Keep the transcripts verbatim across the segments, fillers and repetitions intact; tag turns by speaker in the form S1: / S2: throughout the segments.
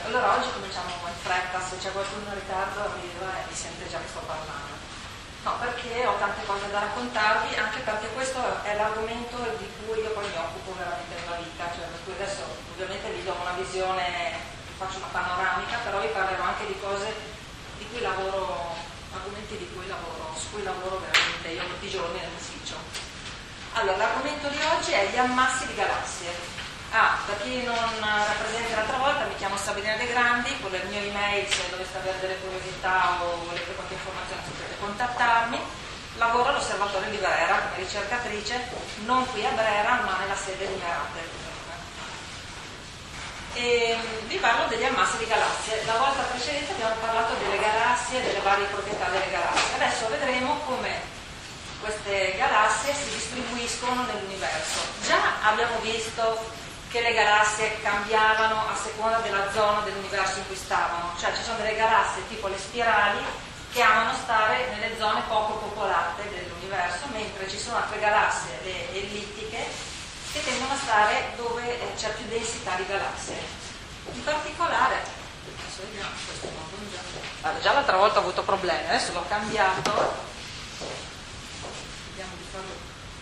S1: Allora oggi cominciamo in fretta, se c'è qualcuno in ritardo arriva e mi sente già che sto parlando. No, perché ho tante cose da raccontarvi, anche perché questo è l'argomento di cui io poi mi occupo veramente nella vita, cioè per cui adesso ovviamente vi do una visione, faccio una panoramica, però vi parlerò anche di cose di cui lavoro, argomenti di cui lavoro, su cui lavoro veramente io tutti i giorni nell'ufficio. Allora, l'argomento di oggi è gli ammassi di galassie. Ah, per chi non rappresenta l'altra volta, mi chiamo Sabrina De Grandi, con il mio email, se doveste avere delle curiosità o volete qualche informazione potete contattarmi. Lavoro all'Osservatorio di Brera come ricercatrice, non qui a Brera ma nella sede di Merate. E vi parlo degli ammassi di galassie. La volta precedente abbiamo parlato delle galassie e delle varie proprietà delle galassie. Adesso vedremo come queste galassie si distribuiscono nell'universo. Già abbiamo visto che le galassie cambiavano a seconda della zona dell'universo in cui stavano, cioè ci sono delle galassie tipo le spirali che amano stare nelle zone poco popolate dell'universo, mentre ci sono altre galassie, le ellittiche, che tendono a stare dove c'è più densità di galassie. In particolare, adesso vediamo, questo non già. Allora, già l'altra volta ho avuto problemi, adesso l'ho cambiato. Vediamo di farlo.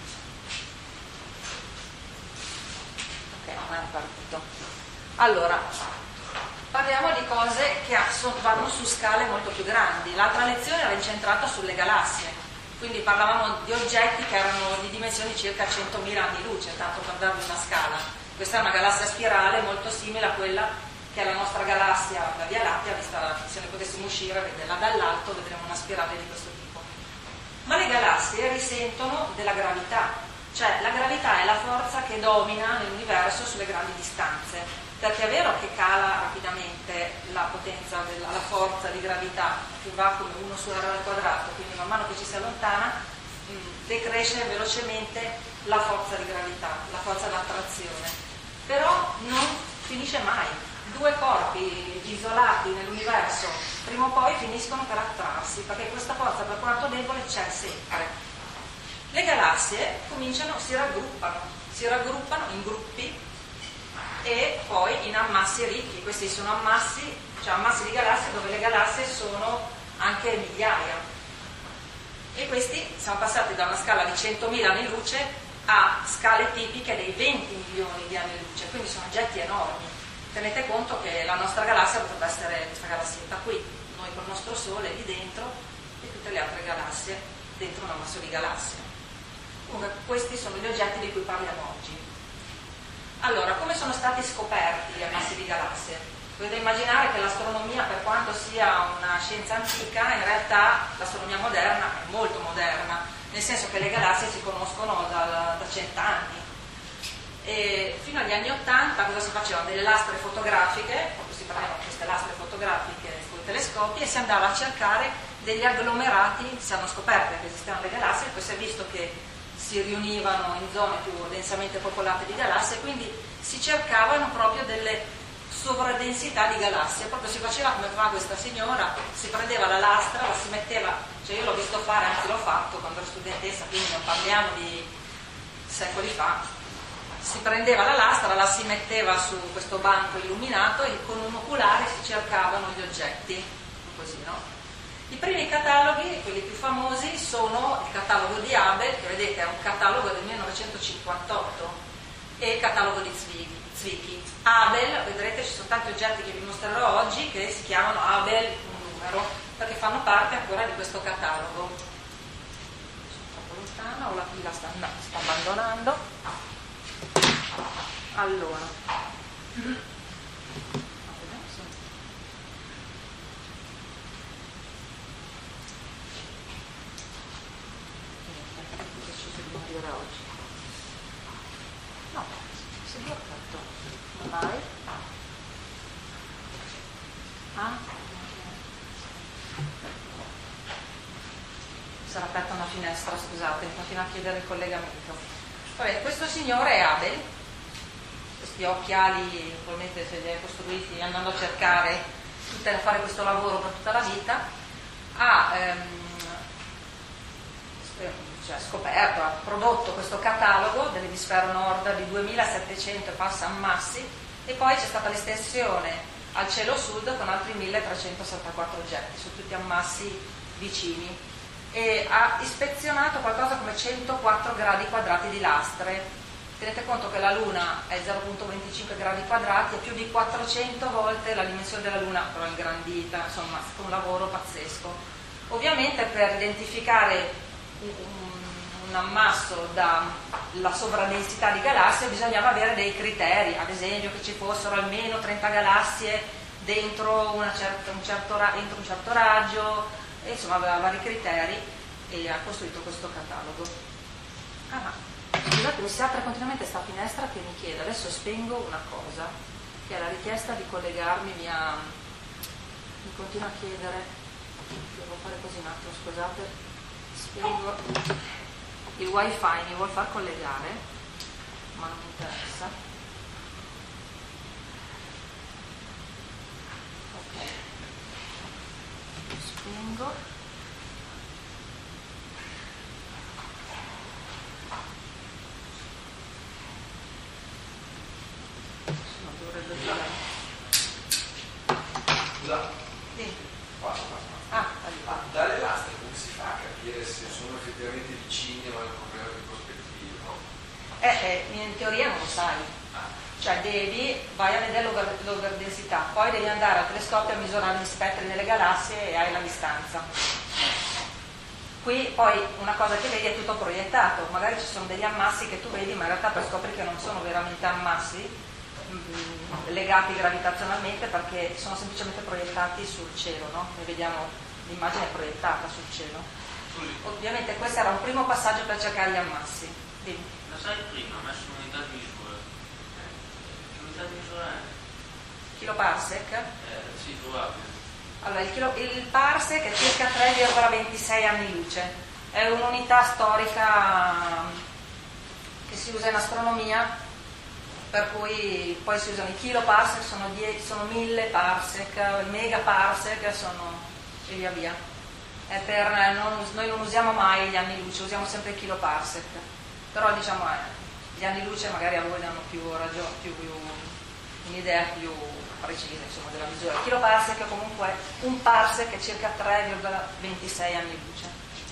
S1: Non è partito. Allora, parliamo di cose che vanno su scale molto più grandi. L'altra lezione era incentrata sulle galassie, quindi parlavamo di oggetti che erano di dimensioni circa centomila anni luce, tanto per darvi una scala. Questa è una galassia spirale molto simile a quella che è la nostra galassia, la Via Lattea, vista, se ne potessimo uscire e vederla dall'alto vedremo una spirale di questo tipo. Ma le galassie risentono della gravità. Cioè la gravità è la forza che domina nell'universo sulle grandi distanze, perché è vero che cala rapidamente la potenza, della, la forza di gravità, che va come uno su R al quadrato, quindi man mano che ci si allontana mh, decresce velocemente la forza di gravità, la forza d'attrazione. Però non finisce mai. Due corpi isolati nell'universo prima o poi finiscono per attrarsi, perché questa forza, per quanto debole, c'è sempre. Le galassie cominciano, si raggruppano, si raggruppano in gruppi e poi in ammassi ricchi. Questi sono ammassi, cioè ammassi di galassie dove le galassie sono anche migliaia. E questi siamo passati da una scala di centomila anni luce a scale tipiche dei venti milioni di anni luce, quindi sono oggetti enormi. Tenete conto che la nostra galassia potrebbe essere questa galassietta qui, noi col nostro Sole lì dentro e tutte le altre galassie dentro un ammasso di galassie. Comunque questi sono gli oggetti di cui parliamo oggi. Allora, come sono stati scoperti gli ammassi di galassie? Potete immaginare che l'astronomia, per quanto sia una scienza antica, in realtà l'astronomia moderna è molto moderna, nel senso che le galassie si conoscono da, da cent'anni. E fino agli anni ottanta cosa si facevano? Delle lastre fotografiche, proprio si prendevano queste lastre fotografiche con i telescopi e si andava a cercare degli agglomerati. Si hanno scoperto che esistevano le galassie e poi si è visto che si riunivano in zone più densamente popolate di galassie, quindi si cercavano proprio delle sovradensità di galassie. Proprio si faceva come fa questa signora, si prendeva la lastra, la si metteva, cioè io l'ho visto fare, anche l'ho fatto quando ero studentessa, quindi non parliamo di secoli fa. Si prendeva la lastra, la si metteva su questo banco illuminato e con un oculare si cercavano gli oggetti, così, no? I primi cataloghi, quelli più famosi, sono il catalogo di Abel, che vedete è un catalogo del millenovecentocinquantotto, e il catalogo di Zwicky. Abel, vedrete ci sono tanti oggetti che vi mostrerò oggi che si chiamano Abel un numero, perché fanno parte ancora di questo catalogo. Sono troppo lontana o la pila sta, no, sta abbandonando. Allora. Oggi. No, si è bloccato. Vai. Ah. Si era aperta una finestra, scusate, mi continua a chiedere il collegamento. Vabbè, questo signore è Abel. Questi occhiali, probabilmente se li hai costruiti andando a cercare, tutte a fare questo lavoro per tutta la vita. Ha ehm, cioè scoperto, ha prodotto questo catalogo dell'emisfero nord di duemilasettecento e passa ammassi, e poi c'è stata l'estensione al cielo sud con altri milletrecentosessantaquattro oggetti, su tutti ammassi vicini, e ha ispezionato qualcosa come centoquattro gradi quadrati di lastre. Tenete conto che la Luna è zero virgola venticinque gradi quadrati, è più di quattrocento volte la dimensione della Luna, però ingrandita, insomma, è stato un lavoro pazzesco. Ovviamente per identificare un, un ammasso dalla sovradensità di galassie bisognava avere dei criteri, ad esempio che ci fossero almeno trenta galassie dentro, una certa, un, certo, entro un certo raggio, e insomma aveva vari criteri e ha costruito questo catalogo. Ah, scusate, mi si apre continuamente questa finestra che mi chiede, adesso spengo una cosa, che è la richiesta di collegarmi via, mi continua a chiedere, devo fare così un attimo, scusate, spengo il wifi, mi vuol far collegare, ma non mi interessa. Ok, spengo.
S2: Scusa,
S1: Sì.
S2: qua, qua, qua.
S1: Ah,
S2: Ma dalle lastre come si fa a capire se sono effettivamente vicine o è un problema di prospettiva? No?
S1: Eh, eh, in teoria non lo sai, cioè devi, vai a vedere l'over, l'overdensità, poi devi andare al telescopio a misurare gli spettri nelle galassie e hai la distanza. Qui poi una cosa che vedi è tutto proiettato, magari ci sono degli ammassi che tu vedi ma in realtà poi scopri che non sono veramente ammassi legati gravitazionalmente perché sono semplicemente proiettati sul cielo, no? Noi vediamo l'immagine proiettata sul cielo. Ovviamente questo era un primo passaggio per cercare gli ammassi. Dimmi.
S3: La sai prima, ha messo un'unità di misura. Che unità di misura è?
S1: Kiloparsec?
S3: Eh, sì, probabile.
S1: Allora, il, chilo, il parsec è circa tre virgola ventisei anni luce. È un'unità storica che si usa in astronomia, per cui poi si usano i kiloparsec, sono, sono mille parsec, il megaparsec sono e via via. È per, non, noi non usiamo mai gli anni luce, usiamo sempre i kiloparsec, però diciamo eh, gli anni luce magari a voi danno più ragione, più, più un'idea più precisa insomma, della misura. Il kiloparsec comunque è un parsec è circa tre virgola ventisei anni luce.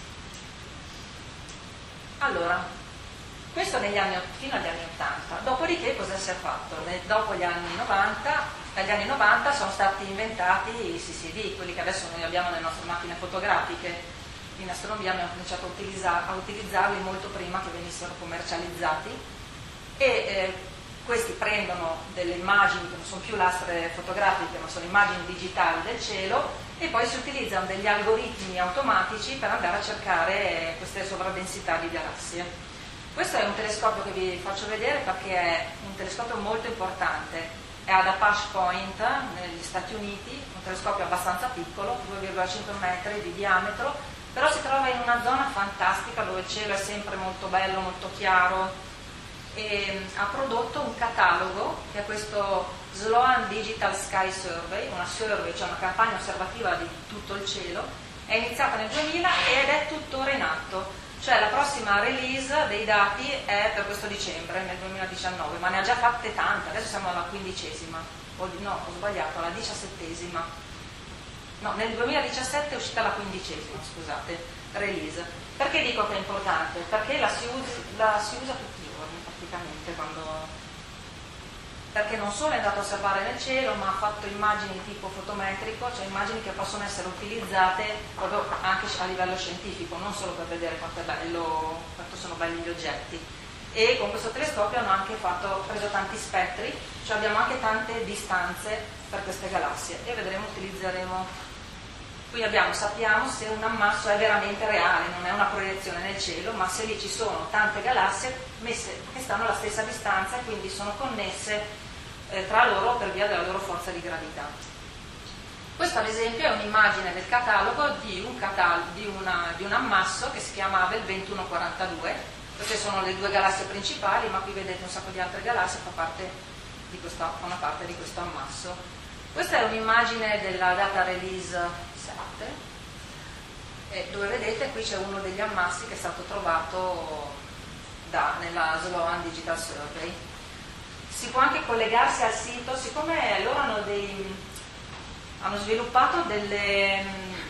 S1: Allora, questo negli anni, fino agli anni ottanta, dopodiché cosa si è fatto? Dopo gli anni novanta, dagli anni novanta sono stati inventati i C C D, quelli che adesso noi abbiamo nelle nostre macchine fotografiche. In astronomia abbiamo cominciato a, utilizzar, a utilizzarli molto prima che venissero commercializzati e eh, questi prendono delle immagini che non sono più lastre fotografiche ma sono immagini digitali del cielo e poi si utilizzano degli algoritmi automatici per andare a cercare queste sovradensità di galassie. Questo è un telescopio che vi faccio vedere perché è un telescopio molto importante, è ad Apache Point negli Stati Uniti, un telescopio abbastanza piccolo, due virgola cinque metri di diametro, però si trova in una zona fantastica dove il cielo è sempre molto bello, molto chiaro e ha prodotto un catalogo che è questo Sloan Digital Sky Survey, una survey, cioè una campagna osservativa di tutto il cielo, è iniziata nel duemila ed è tuttora in atto. Cioè la prossima release dei dati è per questo dicembre, nel duemiladiciannove, ma ne ha già fatte tante, adesso siamo alla quindicesima, o, no, ho sbagliato, alla diciassettesima. No, nel duemiladiciassette è uscita la quindicesima, scusate, release. Perché dico che è importante? Perché la si, usi, la si usa tutti i giorni praticamente quando... perché non solo è andato a osservare nel cielo, ma ha fatto immagini di tipo fotometrico, cioè immagini che possono essere utilizzate proprio anche a livello scientifico, non solo per vedere quanto, è bello, quanto sono belli gli oggetti. E con questo telescopio hanno anche fatto, preso tanti spettri, cioè abbiamo anche tante distanze per queste galassie e vedremo, utilizzeremo. Qui abbiamo, sappiamo se un ammasso è veramente reale, non è una proiezione nel cielo, ma se lì ci sono tante galassie messe, che stanno alla stessa distanza e quindi sono connesse eh, tra loro per via della loro forza di gravità. Questo ad esempio è un'immagine del catalogo di un, catal- di, una, di un ammasso che si chiama Abell ventuno quarantadue, queste sono le due galassie principali, ma qui vedete un sacco di altre galassie, fa parte di questa, fa una parte di questo ammasso. Questa è un'immagine della data release sette, eh, dove vedete qui c'è uno degli ammassi che è stato trovato da, nella Sloan Digital Survey. Si può anche collegarsi al sito, siccome loro hanno dei, hanno sviluppato delle,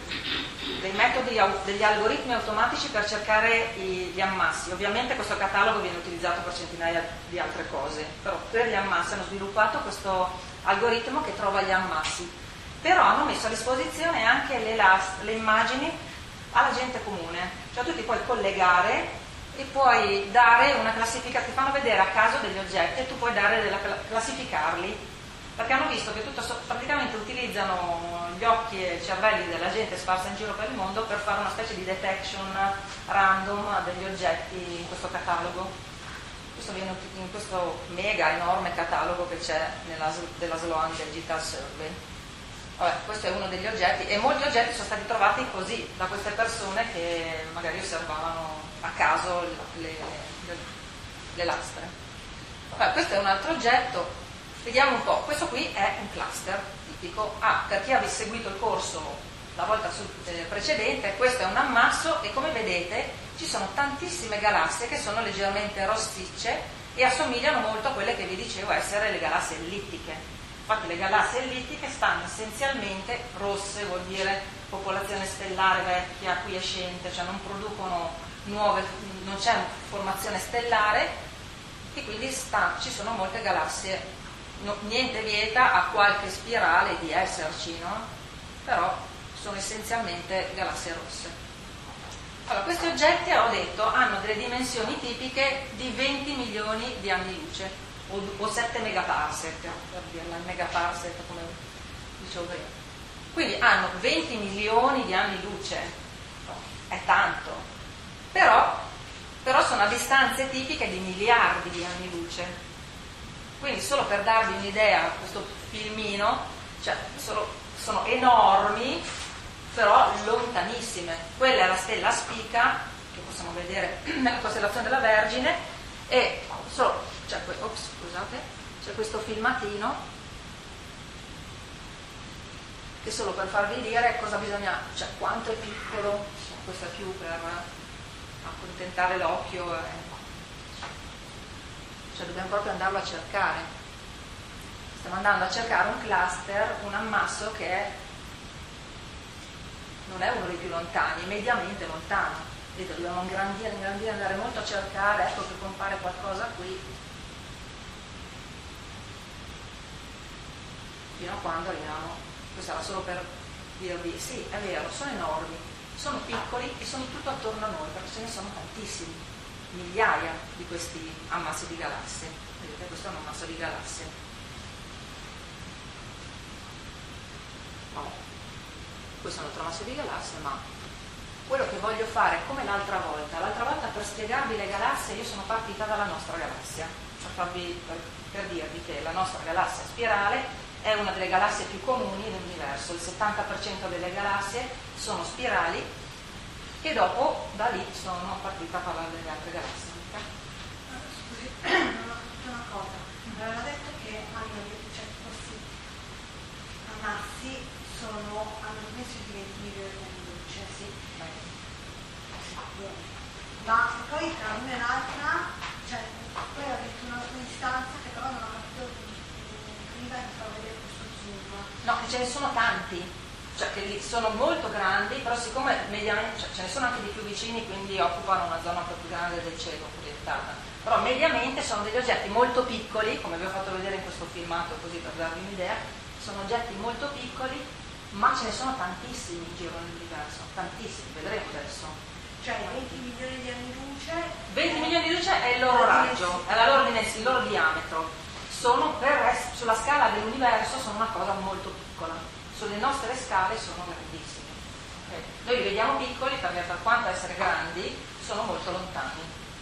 S1: dei metodi, degli algoritmi automatici per cercare gli ammassi. Ovviamente questo catalogo viene utilizzato per centinaia di altre cose, però per gli ammassi hanno sviluppato questo algoritmo che trova gli ammassi, però hanno messo a disposizione anche le, le immagini alla gente comune, cioè tu ti puoi collegare e puoi dare una classifica, ti fanno vedere a caso degli oggetti e tu puoi dare della, classificarli, perché hanno visto che tutto, praticamente utilizzano gli occhi e i cervelli della gente sparsa in giro per il mondo per fare una specie di detection random degli oggetti in questo catalogo. Questo viene in questo mega enorme catalogo che c'è nella, della Sloan Digital Survey. Vabbè, questo è uno degli oggetti e molti oggetti sono stati trovati così da queste persone che magari osservavano a caso le, le, le lastre. Vabbè, questo è un altro oggetto. Vediamo un po', questo qui è un cluster tipico. Ah, per chi avesse seguito il corso la volta precedente, questo è un ammasso e come vedete ci sono tantissime galassie che sono leggermente rossicce e assomigliano molto a quelle che vi dicevo essere le galassie ellittiche. Infatti le galassie ellittiche stanno essenzialmente rosse, vuol dire popolazione stellare vecchia, quiescente, cioè non producono nuove, non c'è formazione stellare e quindi sta, ci sono molte galassie. No, niente vieta a qualche spirale di esserci, no? Però sono essenzialmente galassie rosse. Allora, questi oggetti, ho detto, hanno delle dimensioni tipiche di venti milioni di anni luce o, o sette megaparsec, per dirla, il megaparsec come dicevo prima. Quindi hanno venti milioni di anni luce, è tanto, però, però sono a distanze tipiche di miliardi di anni luce. Quindi solo per darvi un'idea, questo filmino, cioè sono, sono enormi, però lontanissime. Quella è la stella Spica, che possiamo vedere nella costellazione della Vergine, e solo, cioè, ops, scusate, c'è questo filmatino, che solo per farvi dire cosa bisogna, cioè quanto è piccolo, questo è più per accontentare l'occhio. Eh. Cioè dobbiamo proprio andarlo a cercare. Stiamo andando a cercare un cluster, un ammasso che è, non è uno dei più lontani, è mediamente lontano. Vedete, dobbiamo ingrandire, ingrandire, andare molto a cercare, ecco che compare qualcosa qui, fino a quando arriviamo. Questo era solo per dirvi, sì, è vero, sono enormi, sono piccoli e sono tutto attorno a noi, perché ce ne sono tantissimi. Migliaia di questi ammassi di galassie. Vedete, questo è un ammasso di galassie. No. Questo è un altro ammasso di galassie, ma quello che voglio fare, come l'altra volta, l'altra volta per spiegarvi le galassie, io sono partita dalla nostra galassia, per, farvi, per, per dirvi che la nostra galassia spirale è una delle galassie più comuni dell'universo. Il settanta per cento delle galassie sono spirali. E dopo da lì sono partita a parlare delle altre galassie.
S4: Ah, scusi, una, una cosa, aveva detto che hanno, cioè, questi ammassi sono, hanno messo di venti milioni di anni luce, sì. Ma poi tra una e l'altra, cioè, poi ha detto una distanza che però non ho capito prima di far vedere questo zoom.
S1: No, ce ne sono tanti. Cioè che sono molto grandi, però siccome mediamente, cioè, ce ne sono anche di più vicini, quindi occupano una zona un po' più grande del cielo proiettata, però mediamente sono degli oggetti molto piccoli, come vi ho fatto vedere in questo filmato, così per darvi un'idea, sono oggetti molto piccoli, ma ce ne sono tantissimi in giro nell'universo, tantissimi, vedremo adesso.
S4: Cioè venti milioni di anni luce?
S1: venti milioni di luce è il loro raggio, è la loro dimensione, il loro diametro. Sono per, sulla scala dell'universo sono una cosa molto piccola. Sulle nostre scale sono grandissime. Okay. Noi li vediamo piccoli perché per quanto essere grandi sono molto lontani.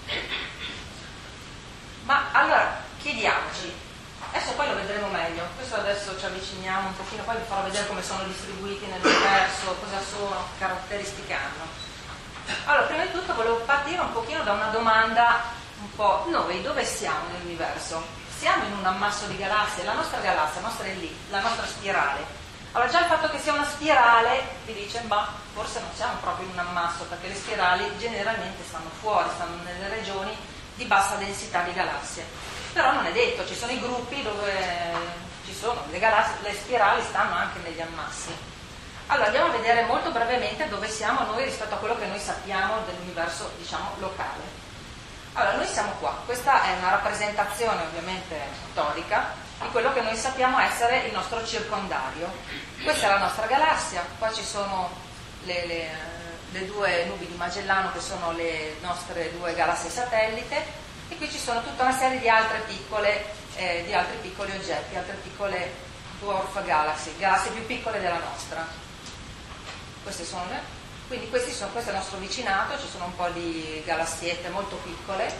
S1: Ma allora chiediamoci, adesso poi lo vedremo meglio, questo adesso ci avviciniamo un pochino, poi vi farò vedere come sono distribuiti nell'universo, cosa sono, che caratteristiche hanno. Allora, prima di tutto volevo partire un pochino da una domanda un po', noi dove siamo nell'universo? Siamo in un ammasso di galassie, la nostra galassia, la nostra è lì, la nostra spirale. Allora già il fatto che sia una spirale vi dice, ma forse non siamo proprio in un ammasso, perché le spirali generalmente stanno fuori, stanno nelle regioni di bassa densità di galassie. Però non è detto, ci sono i gruppi dove ci ci sono, le, galassie, le spirali stanno anche negli ammassi. Allora andiamo a vedere molto brevemente dove siamo noi rispetto a quello che noi sappiamo dell'universo, diciamo, locale. Allora, noi siamo qua, questa è una rappresentazione ovviamente storica di quello che noi sappiamo essere il nostro circondario. Questa è la nostra galassia, qua ci sono le, le, le due nubi di Magellano che sono le nostre due galassie satellite, e qui ci sono tutta una serie di altre piccole, eh, di altri piccoli oggetti, altre piccole dwarf galaxy, galassie più piccole della nostra. Queste sono le, quindi questi sono, questo è il nostro vicinato, ci sono un po' di galassiette molto piccole,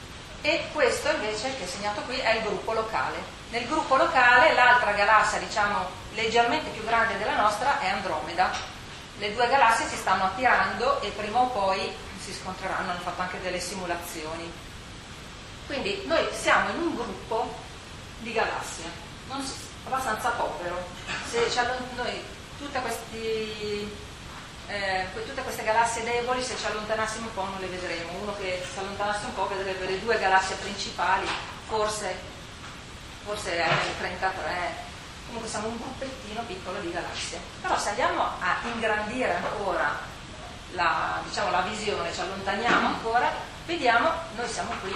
S1: e questo invece che è segnato qui è il gruppo locale. Nel gruppo locale l'altra galassia, diciamo leggermente più grande della nostra, è Andromeda. Le due galassie si stanno attirando e prima o poi si scontreranno, hanno fatto anche delle simulazioni. Quindi noi siamo in un gruppo di galassie, non si, abbastanza povero. Se ci allon- noi tutte questi Eh, tutte queste galassie deboli, se ci allontanassimo un po' non le vedremo. Uno che si allontanasse un po' vedrebbe le due galassie principali, forse forse è il trentatré. Comunque siamo un gruppettino piccolo di galassie. Però se andiamo a ingrandire ancora la, diciamo, la visione, ci allontaniamo ancora, vediamo, noi siamo qui,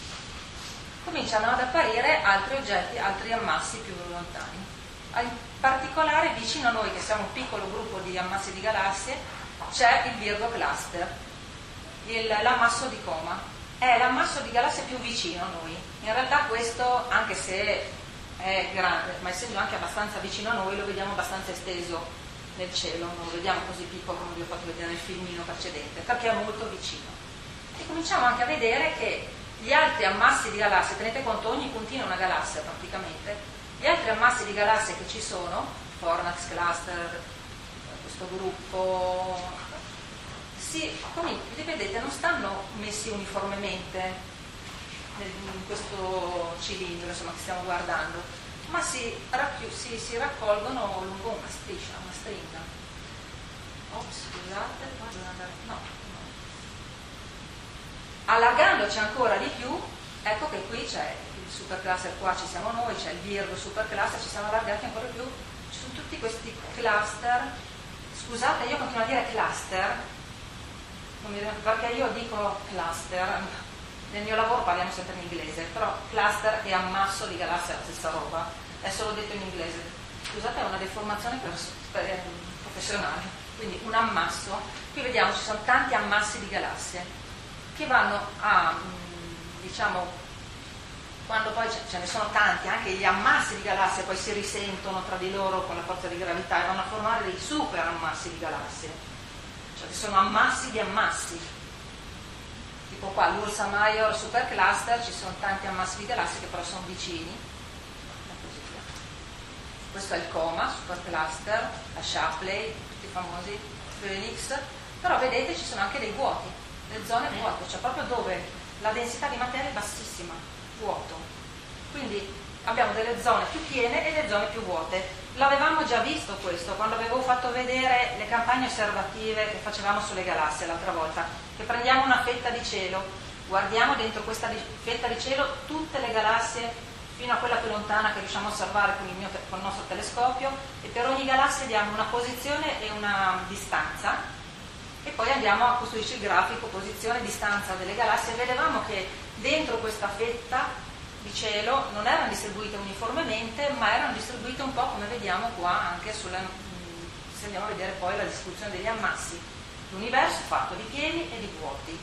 S1: cominciano ad apparire altri oggetti, altri ammassi più lontani. In particolare vicino a noi, che siamo un piccolo gruppo di ammassi di galassie, c'è il Virgo Cluster, il, l'ammasso di Coma. È l'ammasso di galassie più vicino a noi. In realtà questo, anche se è grande, ma essendo anche abbastanza vicino a noi, lo vediamo abbastanza esteso nel cielo, non lo vediamo così piccolo come vi ho fatto vedere nel filmino precedente, perché è molto vicino. E cominciamo anche a vedere che gli altri ammassi di galassie, tenete conto, ogni puntino è una galassia praticamente. Gli altri ammassi di galassie che ci sono, Fornax Cluster, questo gruppo, si, come vedete, non stanno messi uniformemente in questo cilindro, insomma, che stiamo guardando, ma si, racchiu- si, si raccolgono lungo una striscia, una stringa. Oh, scusate, qua devo andare. No, no. Allargandoci ancora di più, ecco che qui c'è il supercluster, qua ci siamo noi, c'è il Virgo supercluster, ci siamo allargati ancora più, ci sono tutti questi cluster. Scusate, io continuo a dire cluster, non mi, perché io dico cluster, nel mio lavoro parliamo sempre in inglese, però cluster e ammasso di galassia è la stessa roba, adesso l'ho detto in inglese. Scusate, è una deformazione per, per, eh, professionale, quindi un ammasso, qui vediamo ci sono tanti ammassi di galassie che vanno a, diciamo, quando poi ce ne sono tanti, anche gli ammassi di galassie poi si risentono tra di loro con la forza di gravità e vanno a formare dei super ammassi di galassie, cioè che sono ammassi di ammassi, tipo qua l'Ursa Major supercluster, ci sono tanti ammassi di galassie che però sono vicini, e così via. Questo è il Coma supercluster, la Shapley, tutti i famosi Phoenix, però vedete ci sono anche dei vuoti, le zone vuote, cioè proprio dove la densità di materia è bassissima, vuoto. Quindi abbiamo delle zone più piene e le zone più vuote. L'avevamo già visto questo quando avevo fatto vedere le campagne osservative che facevamo sulle galassie l'altra volta, che prendiamo una fetta di cielo, guardiamo dentro questa fetta di cielo tutte le galassie fino a quella più lontana che riusciamo a osservare con il, mio, con il nostro telescopio, e per ogni galassia diamo una posizione e una distanza, e poi andiamo a costruirci il grafico posizione e distanza delle galassie, e vedevamo che dentro questa fetta di cielo non erano distribuite uniformemente, ma erano distribuite un po' come vediamo qua anche sulla, se andiamo a vedere poi la distribuzione degli ammassi. L'universo è fatto di pieni e di vuoti.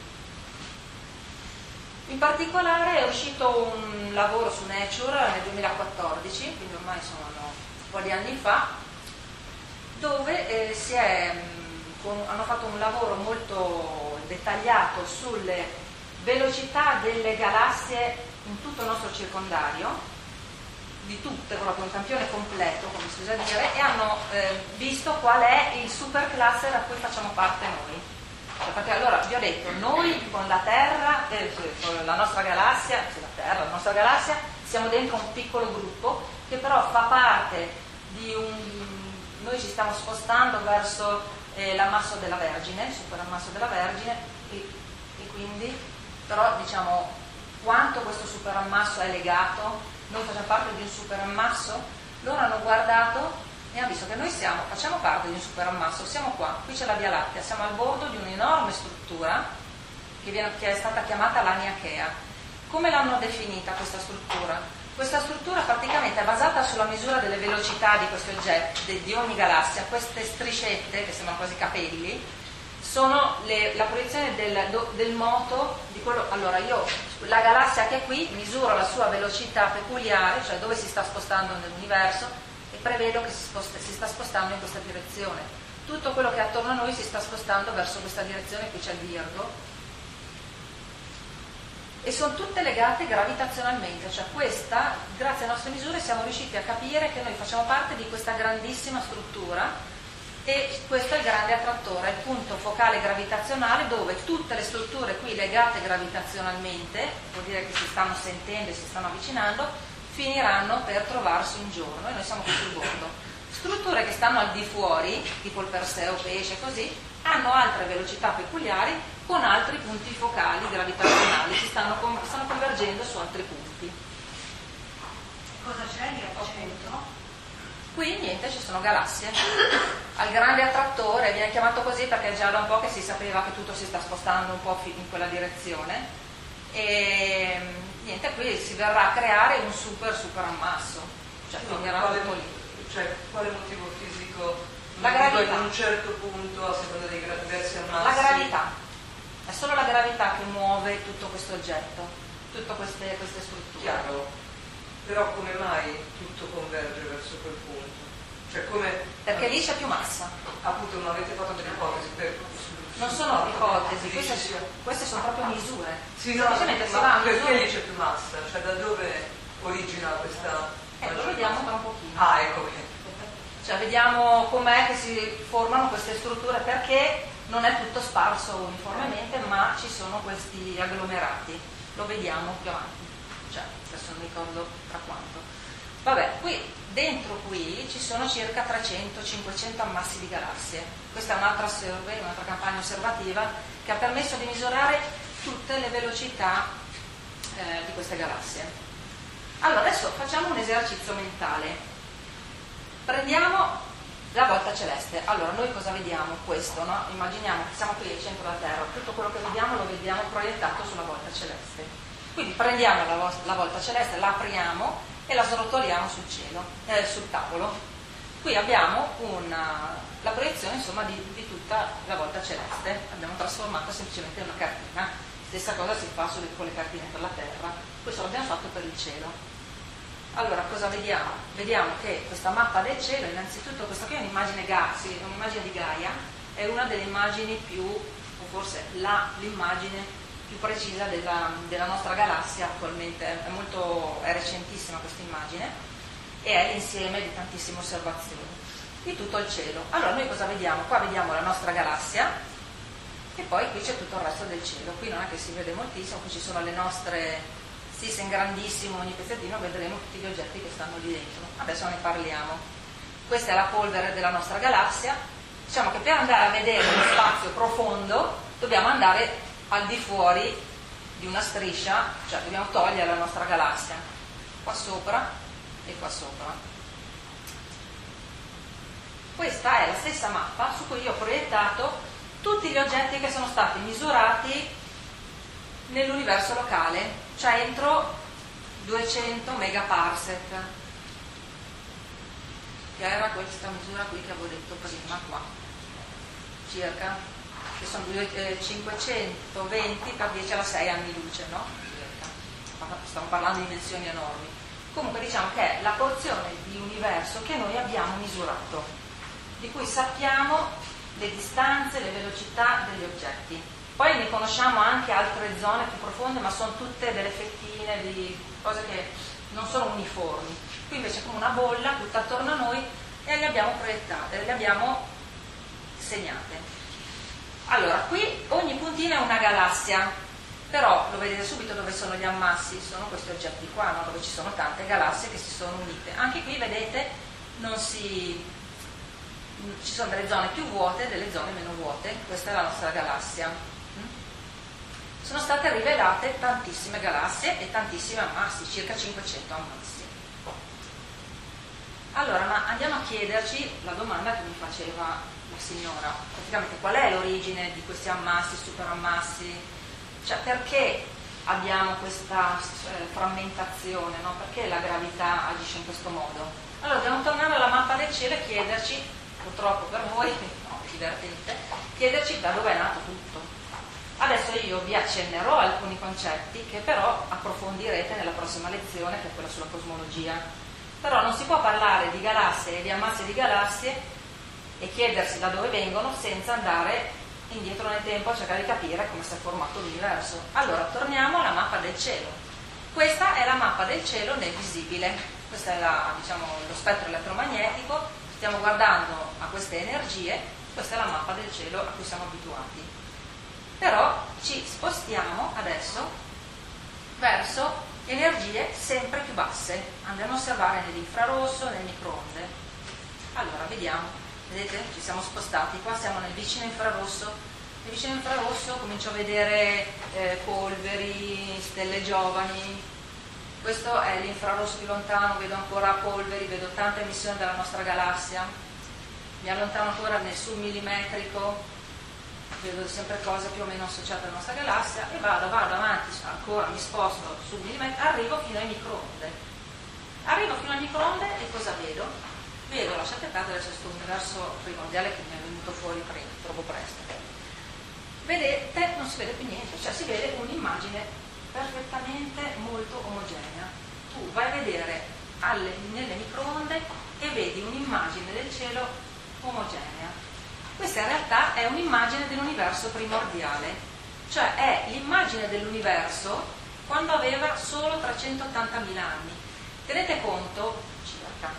S1: In particolare è uscito un lavoro su Nature nel duemilaquattordici, quindi ormai sono un po' di anni fa, dove eh, si è Con, hanno fatto un lavoro molto dettagliato sulle velocità delle galassie in tutto il nostro circondario, di tutte, proprio un campione completo, come si usa dire, e hanno eh, visto qual è il supercluster a cui facciamo parte noi. Cioè, perché allora vi ho detto, noi con la Terra, eh, con la nostra galassia, sì, la Terra, la nostra galassia, siamo dentro un piccolo gruppo che però fa parte di un... noi ci stiamo spostando verso l'ammasso della Vergine, il superammasso della Vergine, e, e quindi però diciamo quanto questo superammasso è legato, noi facciamo parte di un superammasso, loro hanno guardato e hanno visto che noi siamo, facciamo parte di un superammasso, siamo qua, qui c'è la Via Lattea, siamo al bordo di un'enorme struttura che, viene, che è stata chiamata l'Aniakea. Come l'hanno definita questa struttura? Questa struttura praticamente è basata sulla misura delle velocità di questi oggetti, di ogni galassia. Queste striscette, che sembrano quasi capelli, sono le, la proiezione del, del moto di quello. Allora io, la galassia che è qui, misuro la sua velocità peculiare, cioè dove si sta spostando nell'universo, e prevedo che si, sposta, si sta spostando in questa direzione. Tutto quello che è attorno a noi si sta spostando verso questa direzione, qui c'è il Virgo, e sono tutte legate gravitazionalmente, cioè questa, grazie alle nostre misure siamo riusciti a capire che noi facciamo parte di questa grandissima struttura e questo è il grande attrattore, il punto focale gravitazionale dove tutte le strutture qui legate gravitazionalmente, vuol dire che si stanno sentendo e si stanno avvicinando, finiranno per trovarsi un giorno e noi siamo qui sul bordo. Strutture che stanno al di fuori, tipo il Perseo, pesce, così, hanno altre velocità peculiari con altri punti focali gravitazionali, si stanno, stanno convergendo su altri punti.
S4: Cosa c'è lì al centro?
S1: Qui niente, ci sono galassie. Al grande attrattore viene chiamato così perché già da un po' che si sapeva che tutto si sta spostando un po' in quella direzione e niente, qui si verrà a creare un super super ammasso, cioè finirà
S5: quale,
S1: tutto lì.
S5: cioè quale motivo fisico
S1: La gravità.
S5: in un certo punto a seconda dei gra- diversi ammassi?
S1: La gravità, è solo la gravità che muove tutto questo oggetto, tutte queste, queste strutture.
S5: Chiaro, però come mai tutto converge verso quel punto? Cioè come...
S1: Perché lì c'è più massa.
S5: Appunto, non avete fatto delle ipotesi per...
S1: Non sono ipotesi, queste,
S5: Sì, sì.
S1: queste sono proprio misure.
S5: Sì, no,
S1: Semplicemente si va
S5: ma
S1: a
S5: perché
S1: misura-
S5: lì c'è più massa? Cioè da dove origina questa...
S1: Eh, lo vediamo tra un pochino.
S5: Ah, ecco che...
S1: Cioè vediamo com'è che si formano queste strutture, perché non è tutto sparso uniformemente, ma ci sono questi agglomerati. Lo vediamo più avanti, cioè adesso non mi ricordo tra quanto. Vabbè, qui dentro qui ci sono circa trecento cinquecento ammassi di galassie. Questa è un'altra survey, un'altra campagna osservativa che ha permesso di misurare tutte le velocità eh, di queste galassie. Allora adesso facciamo un esercizio mentale. Prendiamo la volta celeste. Allora noi cosa vediamo? Questo, no? Immaginiamo che siamo qui al centro della Terra, tutto quello che vediamo lo vediamo proiettato sulla volta celeste. Quindi prendiamo la, vo- la volta celeste, la apriamo e la srotoliamo sul cielo, eh, sul tavolo. Qui abbiamo una, la proiezione insomma di, di tutta la volta celeste, abbiamo trasformato semplicemente in una cartina. Stessa cosa si fa sulle, con le cartine per la Terra, questo l'abbiamo fatto per il cielo. Allora cosa vediamo? Vediamo che questa mappa del cielo, innanzitutto questa qui è un'immagine, Ga- sì, un'immagine di Gaia, è una delle immagini più, o forse la, l'immagine più precisa della, della nostra galassia attualmente, è, molto, è recentissima questa immagine e è l'insieme di tantissime osservazioni di tutto il cielo. Allora noi cosa vediamo? Qua vediamo la nostra galassia e poi qui c'è tutto il resto del cielo, qui non è che si vede moltissimo, qui ci sono le nostre... Sì, se in grandissimo ogni pezzettino vedremo tutti gli oggetti che stanno lì dentro. Adesso ne parliamo. Questa è la polvere della nostra galassia. Diciamo che per andare a vedere lo spazio profondo dobbiamo andare al di fuori di una striscia, cioè dobbiamo togliere la nostra galassia. Qua sopra e qua sopra. Questa è la stessa mappa su cui io ho proiettato tutti gli oggetti che sono stati misurati nell'universo locale, cioè entro duecento megaparsec, che era questa misura qui che avevo detto prima, qua circa, che sono cinquecentoventi per dieci alla sei anni luce, no? Stiamo parlando di dimensioni enormi. Comunque diciamo che è la porzione di universo che noi abbiamo misurato, di cui sappiamo le distanze, le velocità degli oggetti. Poi ne conosciamo anche altre zone più profonde, ma sono tutte delle fettine di cose che non sono uniformi. Qui invece è come una bolla tutta attorno a noi e le abbiamo proiettate, le abbiamo segnate. Allora, qui ogni puntino è una galassia, però lo vedete subito dove sono gli ammassi, sono questi oggetti qua, no? Dove ci sono tante galassie che si sono unite. Anche qui vedete non si... ci sono delle zone più vuote e delle zone meno vuote, questa è la nostra galassia. Sono state rivelate tantissime galassie e tantissimi ammassi, circa cinquecento ammassi. Allora, ma andiamo a chiederci la domanda che mi faceva la signora, praticamente qual è l'origine di questi ammassi, superammassi, cioè perché abbiamo questa eh, frammentazione, no? Perché la gravità agisce in questo modo? Allora dobbiamo tornare alla mappa del cielo e chiederci, purtroppo per voi, no, è divertente, chiederci da dove è nato tutto. Adesso io vi accennerò alcuni concetti che però approfondirete nella prossima lezione, che è quella sulla cosmologia. Però non si può parlare di galassie e di ammassi di galassie e chiedersi da dove vengono senza andare indietro nel tempo a cercare di capire come si è formato l'universo. Allora, torniamo alla mappa del cielo. Questa è la mappa del cielo nel visibile. Questo è la, diciamo, lo spettro elettromagnetico. Stiamo guardando a queste energie. Questa è la mappa del cielo a cui siamo abituati. Però ci spostiamo adesso verso energie sempre più basse. Andremo a osservare nell'infrarosso, nel microonde. Allora, vediamo. Vedete? Ci siamo spostati. Qua siamo nel vicino infrarosso. Nel vicino infrarosso comincio a vedere eh, polveri, stelle giovani. Questo è l'infrarosso più lontano. Vedo ancora polveri, vedo tanta emissione dalla nostra galassia. Mi allontano ancora nel submillimetrico. Vedo sempre cose più o meno associate alla nostra galassia e vado, vado avanti, ancora mi sposto sul millimetro, arrivo fino ai microonde. Arrivo fino ai microonde e cosa vedo? Vedo, lasciate perdere questo universo primordiale che mi è venuto fuori prima, troppo presto. Vedete, non si vede più niente, cioè si vede un'immagine perfettamente molto omogenea. Tu vai a vedere alle, nelle microonde e vedi un'immagine del cielo omogenea. Questa in realtà è un'immagine dell'universo primordiale, cioè è l'immagine dell'universo quando aveva solo trecentottantamila anni. Tenete conto, circa,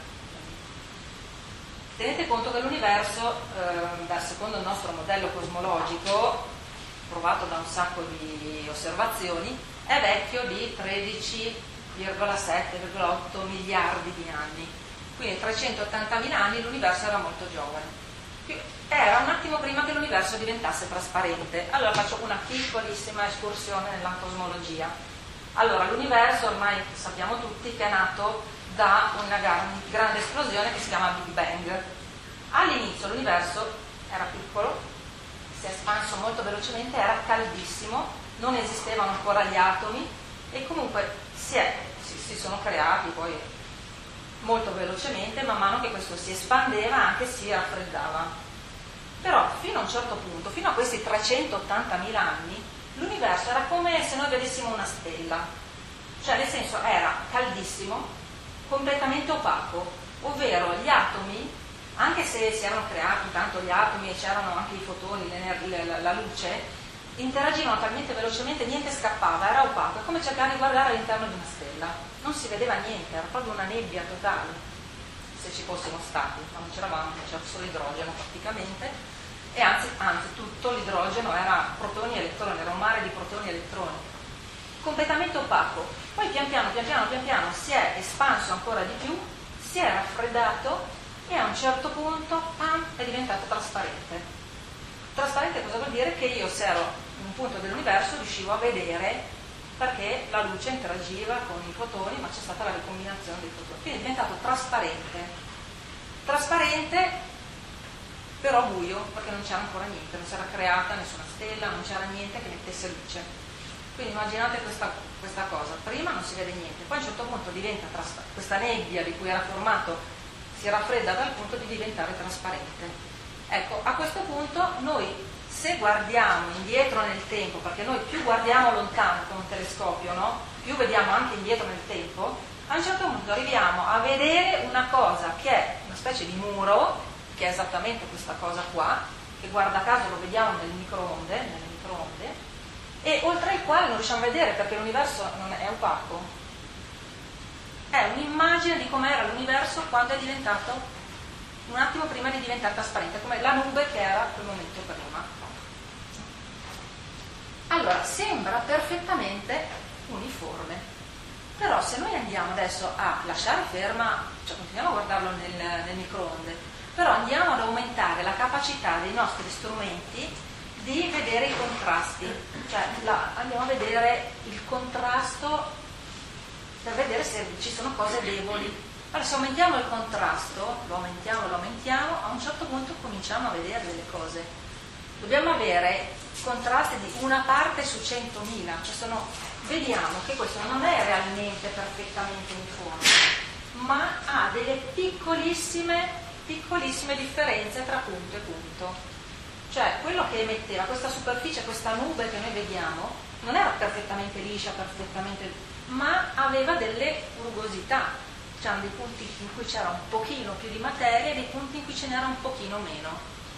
S1: tenete conto che l'universo, eh, secondo il nostro modello cosmologico, provato da un sacco di osservazioni, è vecchio di tredici virgola sette virgola otto miliardi di anni. Quindi trecentottantamila anni l'universo era molto giovane. Era un attimo prima che l'universo diventasse trasparente. Allora faccio una piccolissima escursione nella cosmologia. Allora, l'universo ormai sappiamo tutti che è nato da una grande esplosione che si chiama Big Bang. All'inizio l'universo era piccolo, si è espanso molto velocemente, era caldissimo, non esistevano ancora gli atomi e comunque si, è, si, si sono creati poi molto velocemente, man mano che questo si espandeva anche si raffreddava. Però fino a un certo punto, fino a questi trecentottantamila anni, l'universo era come se noi vedessimo una stella, cioè nel senso era caldissimo, completamente opaco, ovvero gli atomi, anche se si erano creati intanto gli atomi e c'erano anche i fotoni, la, la luce, interagivano talmente velocemente, niente scappava, era opaco, è come cercare di guardare all'interno di una stella, non si vedeva niente, era proprio una nebbia totale. Se ci fossimo stati, ma non c'eravamo, c'era solo idrogeno praticamente, e anzi, anzi tutto l'idrogeno era protoni e elettroni, era un mare di protoni e elettroni, completamente opaco. Poi pian piano, pian piano, pian piano si è espanso ancora di più, si è raffreddato e a un certo punto pam, è diventato trasparente. Trasparente cosa vuol dire? Che io se ero in un punto dell'universo riuscivo a vedere perché la luce interagiva con i fotoni, ma c'è stata la ricombinazione dei fotoni. Quindi è diventato trasparente. Trasparente, però buio, perché non c'era ancora niente, non si era creata nessuna stella, non c'era niente che mettesse luce. Quindi immaginate questa, questa cosa. Prima non si vede niente, poi a un certo punto diventa trasparente. Questa nebbia di cui era formato si raffredda dal punto di diventare trasparente. Ecco, a questo punto noi, se guardiamo indietro nel tempo, perché noi più guardiamo lontano con un telescopio, no? Più vediamo anche indietro nel tempo, a un certo punto arriviamo a vedere una cosa che è una specie di muro, che è esattamente questa cosa qua, che guarda caso lo vediamo nel microonde, nelle microonde, e oltre il quale non riusciamo a vedere perché l'universo non è opaco. È un'immagine di com'era l'universo quando è diventato, un attimo prima di diventare trasparente, come la nube che era a quel momento prima. Allora, sembra perfettamente uniforme, però se noi andiamo adesso a lasciare ferma, cioè continuiamo a guardarlo nel, nel microonde, però andiamo ad aumentare la capacità dei nostri strumenti di vedere i contrasti, cioè la, andiamo a vedere il contrasto per vedere se ci sono cose deboli. Allora, se aumentiamo il contrasto, lo aumentiamo, lo aumentiamo, a un certo punto cominciamo a vedere delle cose. Dobbiamo avere contrasti di una parte su centomila, cioè sono, vediamo che questo non è realmente perfettamente uniforme, ma ha delle piccolissime, piccolissime differenze tra punto e punto. Cioè quello che emetteva, questa superficie, questa nube che noi vediamo, non era perfettamente liscia, perfettamente, ma aveva delle rugosità. C'erano dei punti in cui c'era un pochino più di materia e dei punti in cui ce n'era un pochino meno.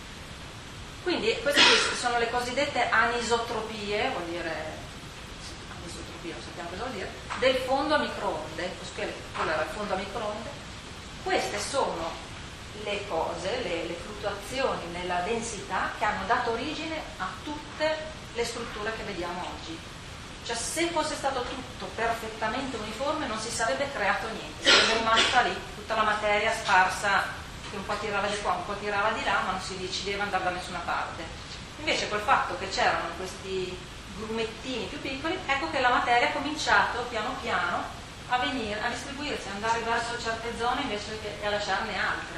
S1: Quindi queste sono le cosiddette anisotropie, vuol dire, anisotropia, non sappiamo cosa vuol dire, del fondo a microonde, quello era il fondo a microonde. Queste sono le cose, le, le fluttuazioni nella densità che hanno dato origine a tutte le strutture che vediamo oggi. Cioè se fosse stato tutto perfettamente uniforme non si sarebbe creato niente, sarebbe rimasta lì tutta la materia sparsa che un po' tirava di qua, un po' tirava di là, ma non si decideva andare da nessuna parte. Invece col fatto che c'erano questi grumettini più piccoli, ecco che la materia ha cominciato piano piano a venire, a distribuirsi, ad andare verso certe zone invece che a lasciarne altre.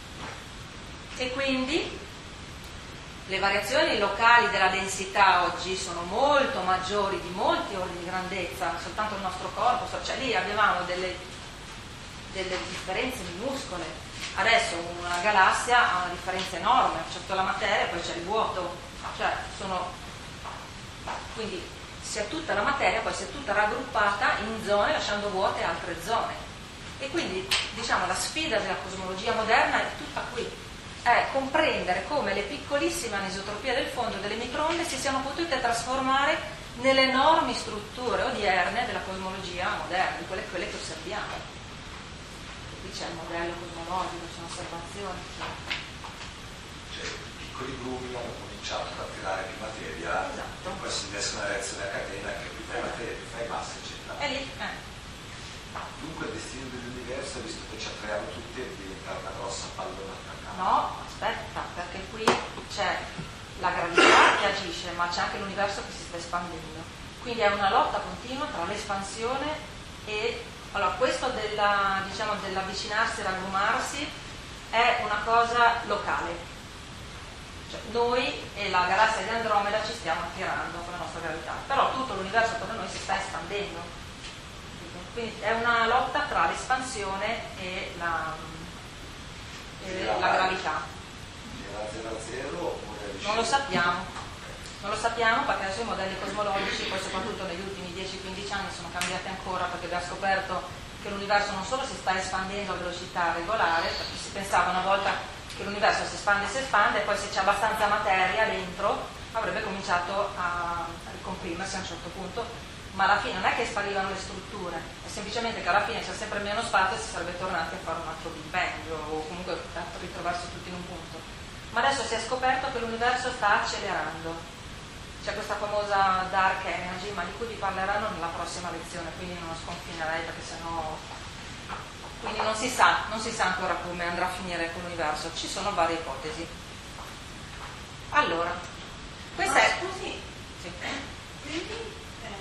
S1: E quindi le variazioni locali della densità oggi sono molto maggiori, di molti ordini di grandezza, soltanto il nostro corpo, cioè lì avevamo delle, delle differenze minuscole. Adesso una galassia ha una differenza enorme, c'è tutta la materia e poi c'è il vuoto, cioè sono, quindi si è tutta la materia, poi si è tutta raggruppata in zone lasciando vuote altre zone. E quindi diciamo la sfida della cosmologia moderna è tutta qui. È comprendere come le piccolissime anisotropie del fondo delle microonde si siano potute trasformare nelle enormi strutture odierne della cosmologia moderna, di quelle, quelle che osserviamo. Qui c'è il modello cosmologico, ci sono osservazioni.
S6: Cioè, i piccoli grumi hanno cominciato ad attirare più materia,
S1: esatto.
S6: E poi si investe una reazione a catena che più fai materia, più fai massa, eccetera.
S1: È lì, eh.
S6: Dunque il destino dell'universo, visto che ci attraiamo tutti, è diventare una grossa pallona.
S1: No, aspetta, perché qui c'è la gravità che agisce, ma c'è anche l'universo che si sta espandendo. Quindi è una lotta continua tra l'espansione e... Allora, questo della, diciamo, dell'avvicinarsi e raggumarsi è una cosa locale. Cioè, noi e la galassia di Andromeda ci stiamo attirando con la nostra gravità, però tutto l'universo attorno a noi si sta espandendo. Quindi è una lotta tra l'espansione e la... la gravità.
S6: zero a zero oppure
S1: Non lo sappiamo, non lo sappiamo perché adesso i modelli cosmologici, poi soprattutto negli ultimi dieci quindici anni, sono cambiati ancora perché abbiamo scoperto che l'universo non solo si sta espandendo a velocità regolare, perché si pensava una volta che l'universo si espande e si espande e poi se c'è abbastanza materia dentro avrebbe cominciato a ricomprimersi a un certo punto, ma alla fine non è che sparivano le strutture, è semplicemente che alla fine c'è sempre meno spazio e si sarebbe tornati a fare un altro Big Bang o comunque a ritrovarsi tutti in un punto. Ma adesso si è scoperto che l'universo sta accelerando, c'è questa famosa dark energy, ma di cui vi parleranno nella prossima lezione, quindi non sconfinerei perché sennò... Quindi non si sa, non si sa ancora come andrà a finire con l'universo, ci sono varie ipotesi. Allora, questa
S4: Ma
S1: è...
S4: scusi,
S1: Sì.
S4: quindi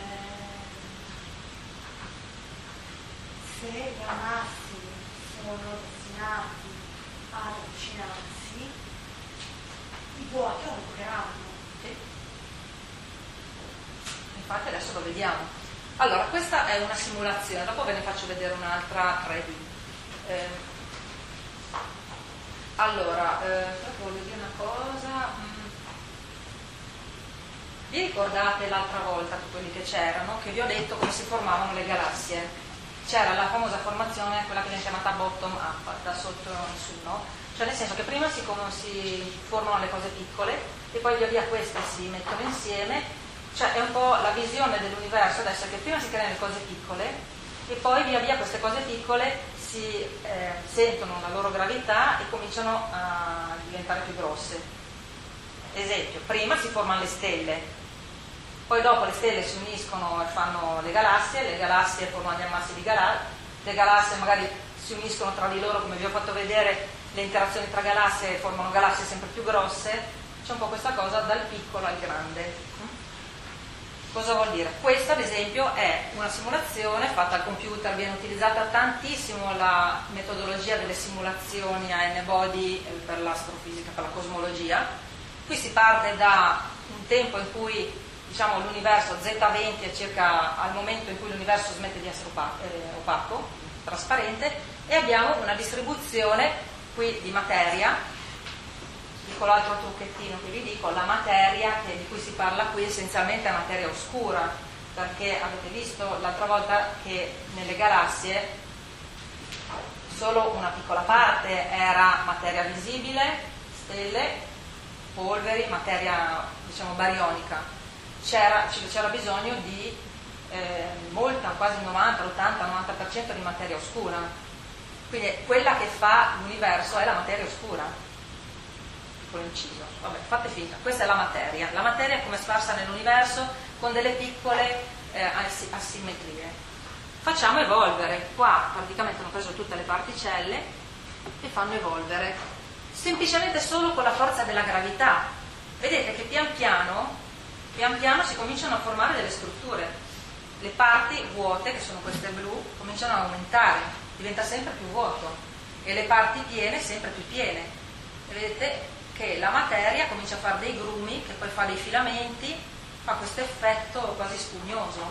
S4: se gli ammassi sono destinati ad avvicinarsi, i vuoti aumenteranno.
S1: Sì. Infatti adesso lo vediamo. Allora, questa è una simulazione, dopo ve ne faccio vedere un'altra tre D. Eh, allora, eh, voglio dire una cosa. Mm. Vi ricordate l'altra volta, quelli che c'erano, che vi ho detto come si formavano le galassie? C'era la famosa formazione, quella che viene chiamata bottom up, da sotto in su, no? Cioè nel senso che prima si, si formano le cose piccole e poi via via queste si mettono insieme, cioè è un po' la visione dell'universo adesso che prima si creano le cose piccole e poi via via queste cose piccole si eh, sentono la loro gravità e cominciano a diventare più grosse. Esempio, prima si formano le stelle, poi dopo le stelle si uniscono e fanno le galassie, le galassie formano gli ammassi di galassie, le galassie magari si uniscono tra di loro, come vi ho fatto vedere, le interazioni tra galassie formano galassie sempre più grosse, c'è un po' questa cosa dal piccolo al grande. Cosa vuol dire? Questa ad esempio è una simulazione fatta al computer, viene utilizzata tantissimo la metodologia delle simulazioni a n-body per l'astrofisica, per la cosmologia. Qui si parte da un tempo in cui, diciamo, l'universo Z venti è circa al momento in cui l'universo smette di essere opaco, eh, opaco, trasparente, e abbiamo una distribuzione qui di materia. Dico l'altro trucchettino che vi dico, la materia che, di cui si parla qui essenzialmente è materia oscura, perché avete visto l'altra volta che nelle galassie solo una piccola parte era materia visibile, stelle, polveri, materia diciamo barionica. C'era, c'era bisogno di eh, molta, quasi novanta, ottanta, novanta per cento di materia oscura. Quindi quella che fa l'universo è la materia oscura. Con inciso, vabbè, fate finta, questa è la materia. La materia è come sparsa nell'universo con delle piccole eh, asimmetrie. Facciamo evolvere, qua praticamente hanno preso tutte le particelle e fanno evolvere, semplicemente solo con la forza della gravità. Vedete che pian piano, pian piano si cominciano a formare delle strutture. Le parti vuote, che sono queste blu, cominciano a aumentare, diventa sempre più vuoto, e le parti piene sempre più piene. E vedete che la materia comincia a fare dei grumi, che poi fa dei filamenti, fa questo effetto quasi spugnoso.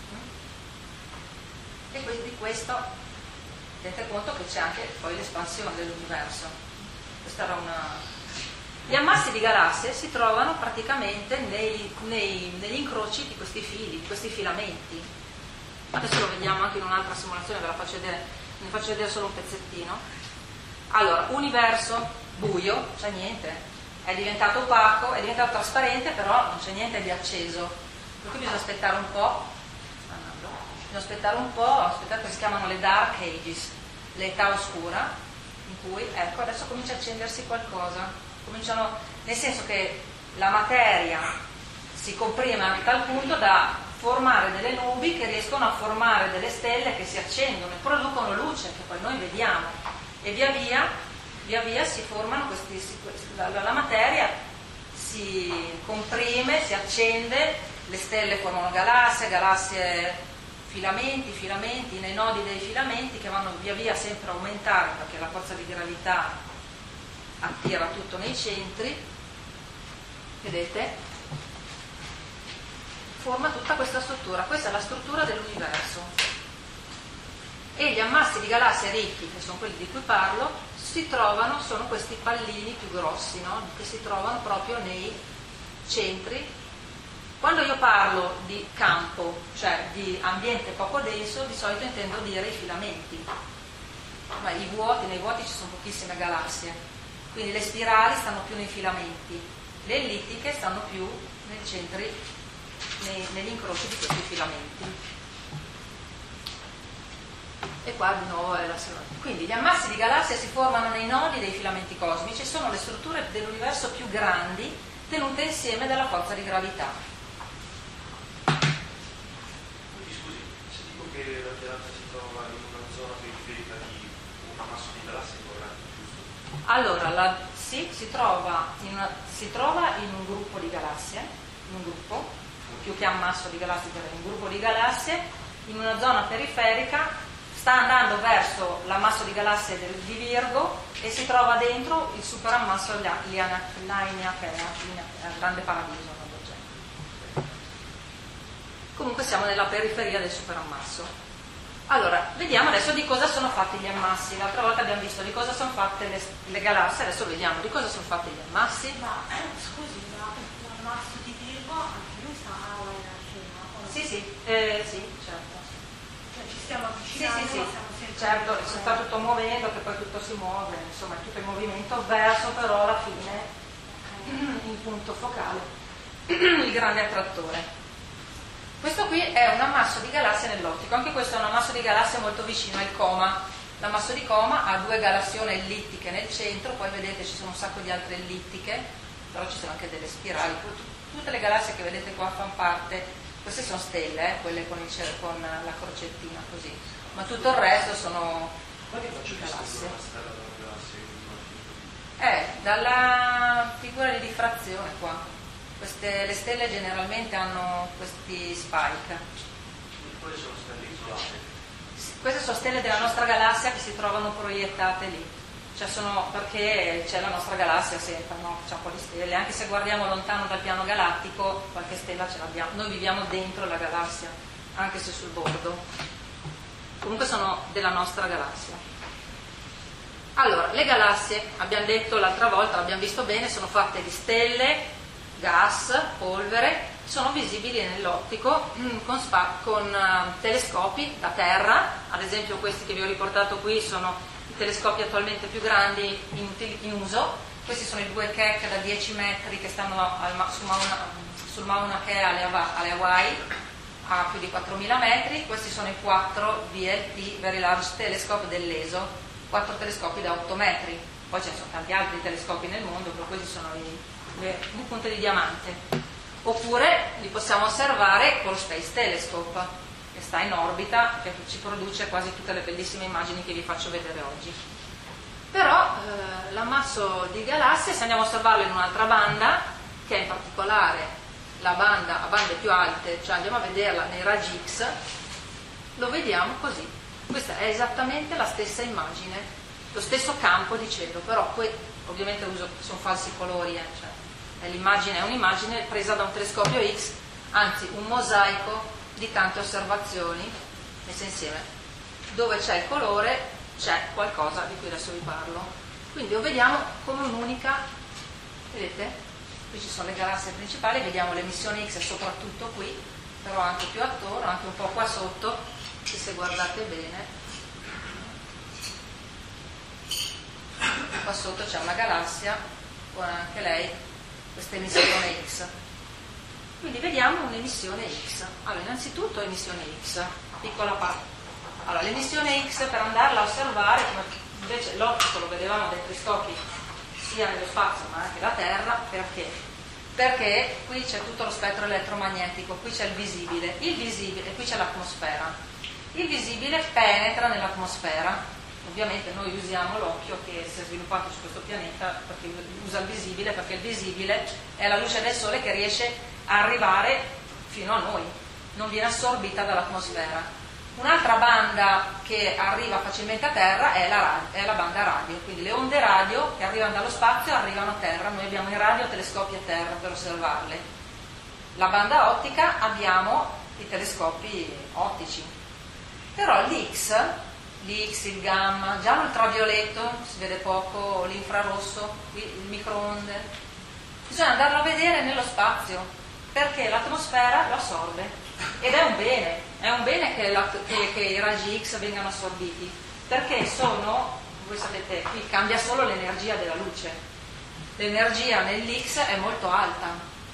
S1: E di questo tenete conto che c'è anche poi l'espansione dell'universo. Questa era una... Gli ammassi di galassie si trovano praticamente nei, nei, negli incroci di questi fili, di questi filamenti. Adesso lo vediamo anche in un'altra simulazione, ve la faccio vedere, ne faccio vedere solo un pezzettino. Allora, universo buio, c'è niente, è diventato opaco, è diventato trasparente, però non c'è niente di acceso, per cui bisogna aspettare un po', bisogna aspettare un po', aspettate, che si chiamano le dark ages, l'età oscura, in cui, ecco, adesso comincia a accendersi qualcosa, cominciano, nel senso che la materia si comprime a tal punto da formare delle nubi che riescono a formare delle stelle che si accendono e producono luce, che poi noi vediamo, e via via via via si formano questi, la, la materia si comprime, si accende, le stelle formano galassie, galassie filamenti, filamenti, nei nodi dei filamenti che vanno via via sempre a aumentare perché la forza di gravità attira tutto nei centri, vedete? Forma tutta questa struttura, questa è la struttura dell'universo. E gli ammassi di galassie ricchi, che sono quelli di cui parlo, si trovano, sono questi pallini più grossi, no? Che si trovano proprio nei centri. Quando io parlo di campo, cioè di ambiente poco denso, di solito intendo dire i filamenti. Ma i vuoti, nei vuoti ci sono pochissime galassie, quindi le spirali stanno più nei filamenti, le ellittiche stanno più nei centri, nei, negli incroci di questi filamenti. E qua di nuovo è la seconda. Quindi gli ammassi di galassie si formano nei nodi dei filamenti cosmici, sono le strutture dell'universo più grandi tenute insieme dalla forza di gravità.
S2: Quindi scusi, se dico che la Terra si trova in una zona periferica di un ammasso di galassie corrente, giusto?
S1: Allora, la, sì, si trova, in una, si trova in un gruppo di galassie, in un gruppo, più che ammasso di galassie, in un gruppo di galassie, in una zona periferica. Sta andando verso l'ammasso di galassie del, di Virgo e si trova dentro il superammasso Laniakea, grande paradiso. Comunque siamo nella periferia del superammasso. Allora, vediamo adesso di cosa sono fatti gli ammassi. L'altra volta abbiamo visto di cosa sono fatte le, le galassie, adesso vediamo di cosa sono fatti gli ammassi.
S4: Ma scusi, ma l'ammasso di Virgo anche lui sta alla Laniakea?
S1: Sì, sì, eh, sì, certo.
S4: Ci stiamo
S1: Sì,
S4: avvicinando,
S1: sì, sì,
S4: ma siamo sempre
S1: certo, si sta tutto muovendo, che poi tutto si muove, insomma è tutto in movimento verso però alla fine il punto focale, il grande attrattore. Questo qui è un ammasso di galassie nell'ottico, anche questo è un ammasso di galassie molto vicino al Coma. L'ammasso di Coma ha due galassione ellittiche nel centro, poi vedete ci sono un sacco di altre ellittiche, però ci sono anche delle spirali, tutte le galassie che vedete qua fanno parte. Queste sono stelle, eh, quelle con, il, con la crocettina così, ma tutto il resto sono galassie. Eh, dalla figura di diffrazione qua. queste, le stelle generalmente hanno questi spike.
S2: Quelle sono stelle isolate.
S1: Queste sono stelle della nostra galassia che si trovano proiettate lì. Cioè sono perché c'è la nostra galassia sempre, no? C'è un po' di stelle, anche se guardiamo lontano dal piano galattico, qualche stella ce l'abbiamo. Noi viviamo dentro la galassia, anche se sul bordo. Comunque sono della nostra galassia. Allora, le galassie, abbiamo detto l'altra volta, l'abbiamo visto bene, sono fatte di stelle, gas, polvere, sono visibili nell'ottico con, spa- con uh, telescopi da terra, ad esempio questi che vi ho riportato qui sono i telescopi attualmente più grandi in, in uso. Questi sono i due Keck da dieci metri che stanno al, su Mauna, sul Mauna Kea alle, alle Hawaii a più di quattromila metri. Questi sono i quattro V L T, Very Large Telescope dell'E S O, quattro telescopi da otto metri. Poi ce ne sono tanti altri telescopi nel mondo, però questi sono i, le, le punte di diamante. Oppure li possiamo osservare con lo Space Telescope, che sta in orbita, che ci produce quasi tutte le bellissime immagini che vi faccio vedere oggi. Però eh, l'ammasso di galassie, se andiamo a osservarlo in un'altra banda, che è in particolare la banda a bande più alte, cioè andiamo a vederla nei raggi X, lo vediamo così. Questa è esattamente la stessa immagine, lo stesso campo di cielo, però qui ovviamente uso, sono falsi colori, eh, cioè è l'immagine, è un'immagine presa da un telescopio X, anzi un mosaico di tante osservazioni messe insieme. Dove c'è il colore c'è qualcosa di cui adesso vi parlo. Quindi lo vediamo come un'unica, vedete? Qui ci sono le galassie principali, vediamo l'emissione X soprattutto qui, però anche più attorno, anche un po' qua sotto, che se guardate bene, qua sotto c'è una galassia con anche lei questa emissione X. Quindi vediamo un'emissione X. Allora, innanzitutto emissione X, piccola parte. Allora, l'emissione X, per andarla a osservare, come invece l'ottico lo vedevamo dai telescopi sia nello spazio ma anche da terra, perché? Perché qui c'è tutto lo spettro elettromagnetico, qui c'è il visibile, il visibile, e qui c'è l'atmosfera. Il visibile penetra nell'atmosfera, ovviamente noi usiamo l'occhio che si è sviluppato su questo pianeta perché usa il visibile, perché il visibile è la luce del sole che riesce a arrivare fino a noi, non viene assorbita dall'atmosfera. Un'altra banda che arriva facilmente a terra è la, è la banda radio, quindi le onde radio che arrivano dallo spazio arrivano a terra, noi abbiamo i radiotelescopi a terra per osservarle. La banda ottica abbiamo i telescopi ottici, però l'X, l'X, il gamma, già l'ultravioletto, si vede poco, l'infrarosso, qui il microonde, bisogna andarlo a vedere nello spazio, perché l'atmosfera lo assorbe. Ed è un bene, è un bene che, la, che, che i raggi X vengano assorbiti, perché sono, voi sapete, qui cambia solo l'energia della luce, l'energia nell'X è molto alta,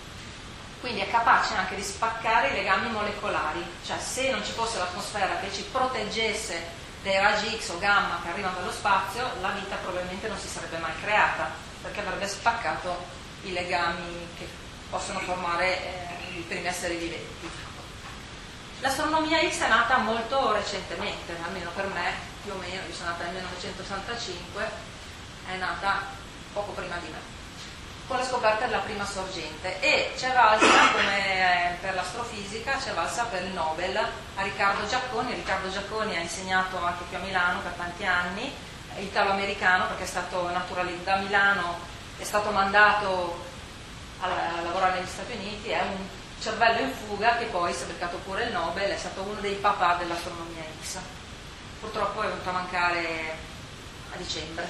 S1: quindi è capace anche di spaccare i legami molecolari, cioè se non ci fosse l'atmosfera che ci proteggesse dai raggi X o gamma che arrivano dallo spazio, la vita probabilmente non si sarebbe mai creata, perché avrebbe spaccato i legami che possono formare eh, i primi esseri viventi. L'astronomia X è nata molto recentemente, almeno per me, più o meno, io sono nata nel millenovecentosessantacinque, è nata poco prima di me, con la scoperta della prima sorgente, e c'è valsa, come per l'astrofisica, c'è valsa per il Nobel a Riccardo Giacconi. Riccardo Giacconi ha insegnato anche qui a Milano per tanti anni, è italo-americano perché è stato naturalizzato da Milano, è stato mandato a, a lavorare negli Stati Uniti, è un cervello in fuga che poi si è beccato pure il Nobel, è stato uno dei papà dell'astronomia X. Purtroppo è venuto a mancare a dicembre.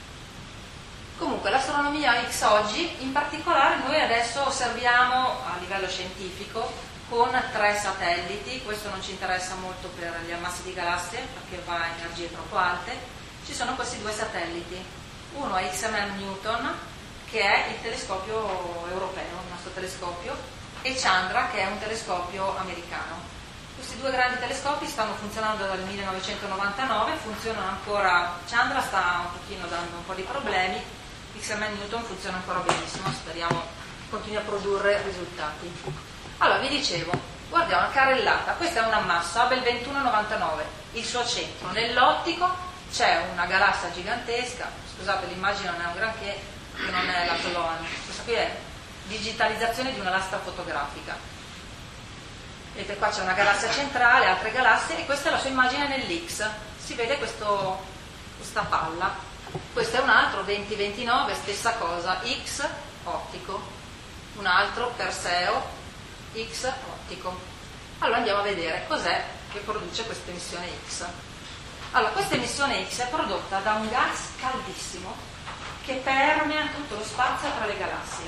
S1: Comunque l'astronomia X oggi, in particolare noi adesso osserviamo a livello scientifico con tre satelliti, questo non ci interessa molto per gli ammassi di galassie perché va a energie troppo alte. Ci sono questi due satelliti, uno è X M M Newton, che è il telescopio europeo, il nostro telescopio, e Chandra, che è un telescopio americano. Questi due grandi telescopi stanno funzionando dal millenovecentonovantanove, funzionano ancora. Chandra sta un pochino dando un po' di problemi, X M M Newton funziona ancora benissimo, speriamo continui a produrre risultati. Allora, vi dicevo, guardiamo una carrellata, questa è un ammasso, Hubble ventuno novantanove, il suo centro. Nell'ottico c'è una galassia gigantesca, scusate l'immagine non è un granché, che non è la Solon, questa qui è digitalizzazione di una lastra fotografica. Vedete, qua c'è una galassia centrale, altre galassie, e questa è la sua immagine nell'X. Si vede questo, questa palla. Questo è un altro, venti ventinove, stessa cosa, X ottico, un altro Perseo, X ottico. Allora andiamo a vedere cos'è che produce questa emissione X. Allora, questa emissione X è prodotta da un gas caldissimo che permea tutto lo spazio tra le galassie.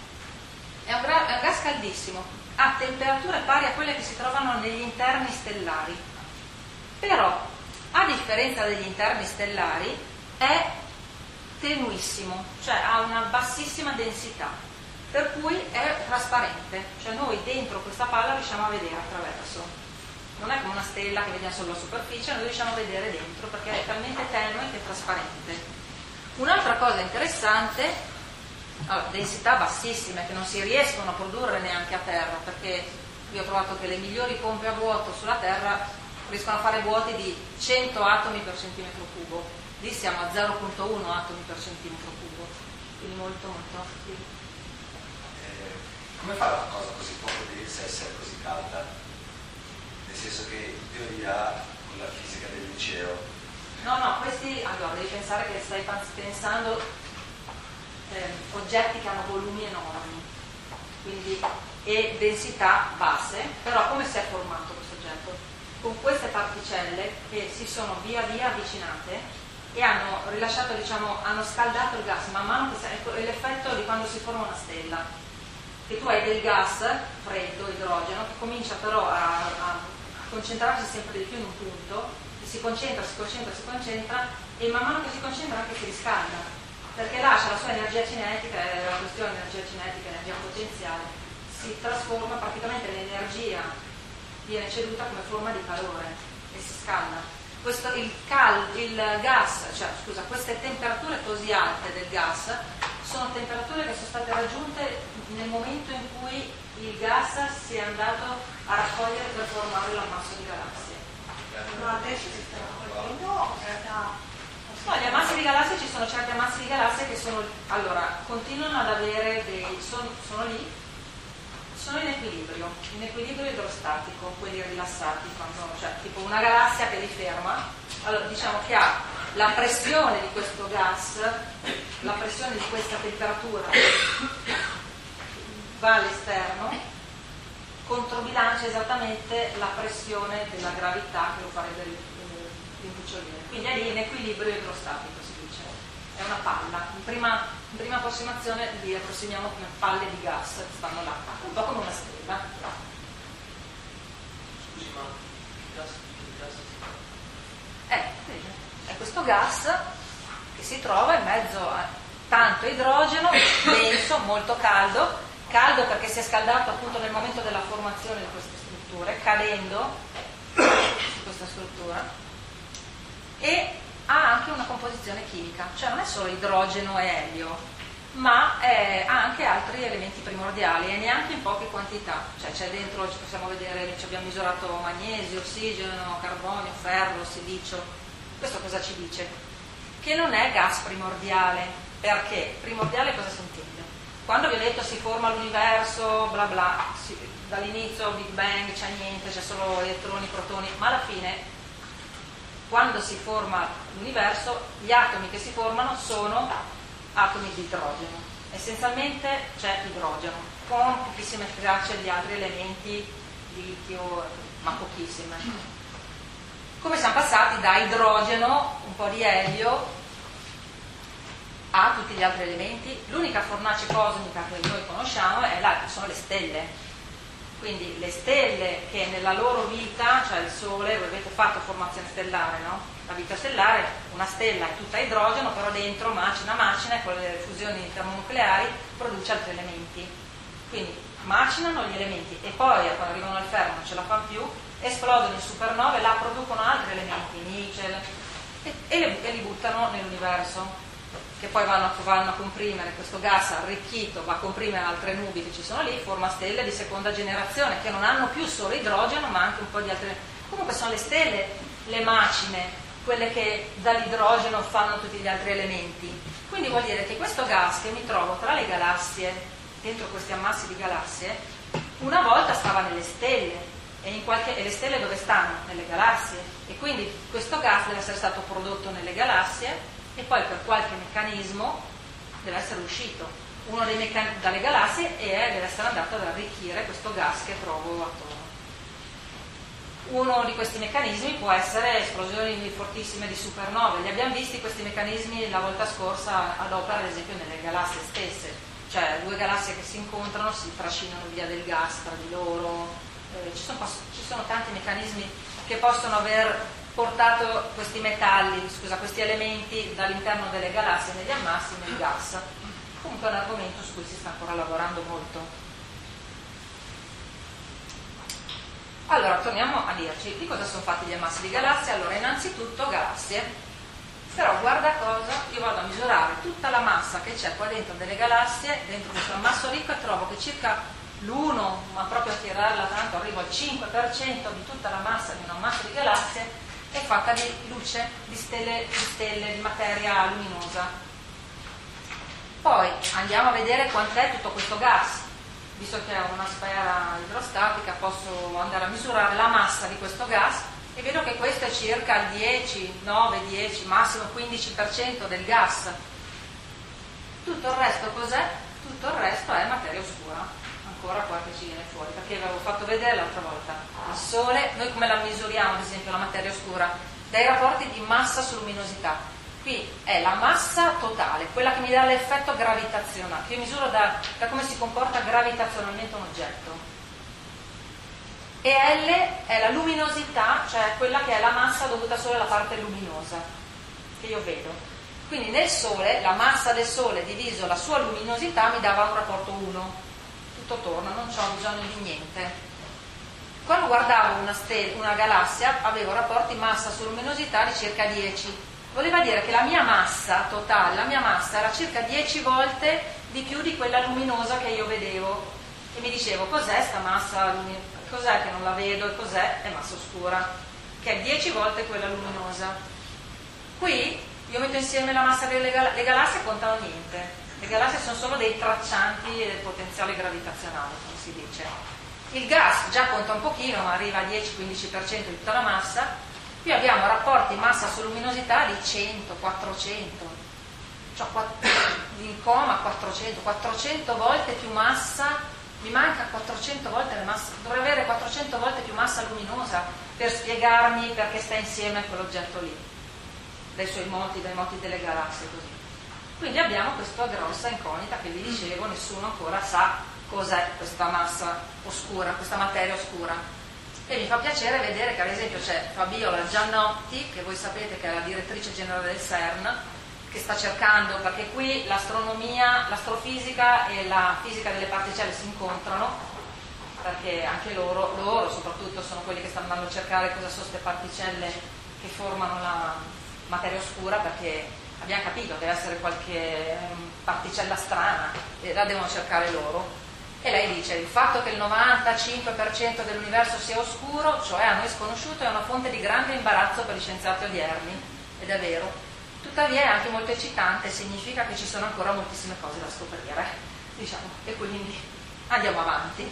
S1: È un, gra- è un gas caldissimo, a temperature pari a quelle che si trovano negli interni stellari. Però, a differenza degli interni stellari, è tenuissimo, cioè ha una bassissima densità, per cui è trasparente, cioè noi dentro questa palla riusciamo a vedere attraverso. Non è come una stella che vediamo solo la superficie, noi riusciamo a vedere dentro perché è talmente tenue che è trasparente. Un'altra cosa interessante, allora, densità bassissime che non si riescono a produrre neanche a terra, perché io ho trovato che le migliori pompe a vuoto sulla Terra riescono a fare vuoti di cento atomi per centimetro cubo, lì siamo a zero virgola uno atomi per centimetro cubo, quindi molto molto sì.
S6: Eh, come fa una cosa così poco densa a essere così calda? Nel senso che in teoria con la fisica del liceo.
S1: No, no, questi, allora devi pensare che stai pensando eh, oggetti che hanno volumi enormi, quindi, e densità basse, però come si è formato questo oggetto? Con queste particelle che si sono via via avvicinate e hanno rilasciato, diciamo, hanno scaldato il gas man mano, che è l'effetto di quando si forma una stella, che tu hai del gas freddo, idrogeno, che comincia però a, a concentrarsi sempre di più in un punto, e si concentra, si concentra, si concentra, e man mano che si concentra anche si riscalda, perché lascia la sua energia cinetica, è la questione di energia cinetica, energia potenziale, si trasforma, praticamente l'energia viene ceduta come forma di calore e si scalda. Questo, il, cal, il gas, cioè scusa, queste temperature così alte del gas sono temperature che sono state raggiunte nel momento in cui il gas si è andato a raccogliere per formare l'ammasso di galassie.
S4: Ma adesso si sta raccogliendo o da...
S1: No, gli ammassi di galassie, ci sono certi ammassi di galassie che sono, allora, continuano ad avere dei, sono, sono lì, sono in equilibrio, in equilibrio idrostatico, quelli rilassati, quando, cioè tipo una galassia che li ferma, allora diciamo che ha la pressione di questo gas, la pressione di questa temperatura va all'esterno, controbilancia esattamente la pressione della gravità che lo farebbe rincucciolire. Quindi è lì in equilibrio idrostatico, si dice. È una palla. In prima, in prima approssimazione li approssimiamo come palle di gas che stanno là, un po' come una stella.
S3: Scusi, ma il gas, il gas
S1: Eh, è questo gas che si trova in mezzo a tanto idrogeno, denso, molto caldo, caldo perché si è scaldato appunto nel momento della formazione di queste strutture, cadendo su questa struttura, e ha anche una composizione chimica, cioè non è solo idrogeno e elio, ma è, ha anche altri elementi primordiali e neanche in poche quantità, cioè c'è dentro, ci possiamo vedere, ci abbiamo misurato magnesio, ossigeno, carbonio, ferro, silicio. Questo cosa ci dice? Che non è gas primordiale. Perché? Primordiale cosa si intende? Quando vi ho detto si forma l'universo, bla bla, si, dall'inizio Big Bang c'è niente, c'è solo elettroni, protoni, ma alla fine quando si forma l'universo, gli atomi che si formano sono atomi di idrogeno. Essenzialmente c'è idrogeno, con pochissime tracce di altri elementi, litio, ma pochissime. Come siamo passati da idrogeno, un po' di elio, a tutti gli altri elementi? L'unica fornace cosmica che noi conosciamo è la, sono le stelle. Quindi le stelle che nella loro vita, cioè il Sole, voi avete fatto formazione stellare, no? La vita stellare, una stella è tutta idrogeno, però dentro macina, macina, e con le fusioni termonucleari produce altri elementi. Quindi macinano gli elementi e poi quando arrivano al fermo non ce la fanno più, esplodono in supernove e là producono altri elementi, nickel, e, e, le, e li buttano nell'universo, che poi vanno, vanno a comprimere questo gas arricchito, va a comprimere altre nubi che ci sono lì, forma stelle di seconda generazione che non hanno più solo idrogeno ma anche un po' di altre. Comunque sono le stelle, le macine, quelle che dall'idrogeno fanno tutti gli altri elementi. Quindi vuol dire che questo gas che mi trovo tra le galassie dentro questi ammassi di galassie, una volta stava nelle stelle, e, in qualche, e le stelle dove stanno? Nelle galassie, e quindi questo gas deve essere stato prodotto nelle galassie e poi per qualche meccanismo deve essere uscito uno dei meccan- dalle galassie e deve essere andato ad arricchire questo gas che trovo attorno. Uno di questi meccanismi può essere esplosioni fortissime di supernove. Li abbiamo visti questi meccanismi la volta scorsa ad opera, ad esempio, nelle galassie stesse, cioè due galassie che si incontrano, si trascinano via del gas tra di loro. Eh, ci, sono, ci sono tanti meccanismi che possono aver portato questi metalli, scusa, questi elementi dall'interno delle galassie negli ammassi nel gas. Comunque è un argomento su cui si sta ancora lavorando molto. Allora, torniamo a dirci di cosa sono fatti gli ammassi di galassie. Allora, innanzitutto galassie, però guarda cosa, io vado a misurare tutta la massa che c'è qua dentro delle galassie, dentro questo ammasso ricco, e trovo che circa l'uno, ma proprio a tirarla tanto, arrivo al cinque per cento di tutta la massa di un ammasso di galassie è fatta di luce, di stelle, di stelle, di materia luminosa. Poi andiamo a vedere quant'è tutto questo gas. Visto che ho una sfera idrostatica, posso andare a misurare la massa di questo gas e vedo che questo è circa il dieci, nove, dieci, massimo quindici per cento del gas. Tutto il resto cos'è? Tutto il resto è materia oscura. Ancora qua che ci viene fuori, perché vi avevo fatto vedere l'altra volta. Il Sole, noi come la misuriamo, ad esempio, la materia oscura? Dai rapporti di massa su luminosità. Qui è la massa totale, quella che mi dà l'effetto gravitazionale, che io misuro da, da come si comporta gravitazionalmente un oggetto. E L è la luminosità, cioè quella che è la massa dovuta solo alla parte luminosa, che io vedo. Quindi nel Sole, la massa del Sole diviso la sua luminosità mi dava un rapporto uno. Tutto torna, non ho bisogno di niente. Quando guardavo una, stella, una galassia, avevo rapporti massa su luminosità di circa dieci. Voleva dire che la mia massa totale, la mia massa era circa dieci volte di più di quella luminosa che io vedevo. E mi dicevo, cos'è sta massa, cos'è che non la vedo e cos'è? È massa oscura, che è dieci volte quella luminosa. Qui io metto insieme la massa delle gal- le galassie, contano niente. Le galassie sono solo dei traccianti del potenziale gravitazionale, come si dice. Il gas già conta un pochino, ma arriva al dieci quindici per cento di tutta la massa. Qui abbiamo rapporti massa su luminosità di cento, quattrocento, cioè in coma quattrocento, quattrocento volte più massa, mi manca quattrocento volte la massa, dovrei avere quattrocento volte più massa luminosa per spiegarmi perché sta insieme a quell'oggetto lì, dai suoi moti, dai moti delle galassie, così. Quindi abbiamo questa grossa incognita che vi dicevo, nessuno ancora sa cos'è questa massa oscura, questa materia oscura. E mi fa piacere vedere che ad esempio c'è Fabiola Giannotti, che voi sapete che è la direttrice generale del CERN, che sta cercando, perché qui l'astronomia, l'astrofisica e la fisica delle particelle si incontrano, perché anche loro, loro soprattutto sono quelli che stanno andando a cercare cosa sono queste particelle che formano la materia oscura, perché abbiamo capito che deve essere qualche particella strana e la devono cercare loro. E lei dice, il fatto che il novantacinque per cento dell'universo sia oscuro, cioè a noi sconosciuto, è una fonte di grande imbarazzo per gli scienziati odierni, ed è vero. Tuttavia è anche molto eccitante, significa che ci sono ancora moltissime cose da scoprire, diciamo, e quindi andiamo avanti.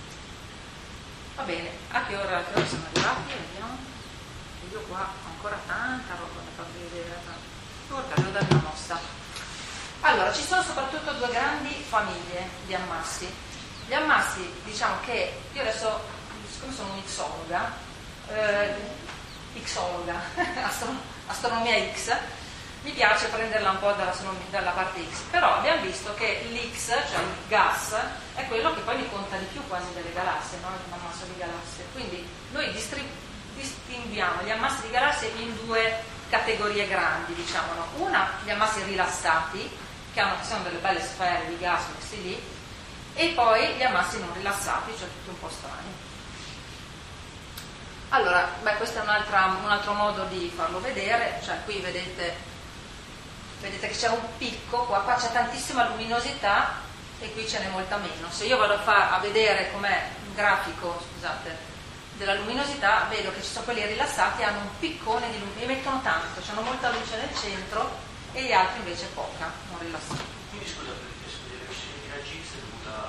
S1: Va bene, a che ora, a che ora siamo arrivati? Vediamo. Io qua ho ancora tanta roba da farvi vedere, porca, devo dare una mossa. Allora, ci sono soprattutto due grandi famiglie di ammassi. Gli ammassi, diciamo che io adesso, siccome sono un'ixologa, eh, xologa, astro, astronomia X, mi piace prenderla un po' dalla, dalla parte X, però abbiamo visto che l'X, cioè il gas, è quello che poi mi conta di più quasi delle galassie, no? Un ammasso di galassie. Quindi noi distribu- distinguiamo gli ammassi di galassie in due categorie grandi, diciamo, no? Una, gli ammassi rilassati, che hanno, che sono delle belle sfere di gas messi lì, e poi gli ammassi non rilassati, cioè tutti un po' strani. Allora, beh, questo è un'altra, un altro modo di farlo vedere, cioè qui vedete, vedete che c'è un picco, qua, qua c'è tantissima luminosità e qui ce n'è molta meno. Se io vado a, far, a vedere com'è un grafico, scusate, della luminosità, vedo che ci sono quelli rilassati, hanno un piccone di luminosità, emettono tanto, hanno molta luce nel centro, e gli altri invece poca, non rilassati.
S2: Quindi scusa, l'emissione di raggi X è dovuta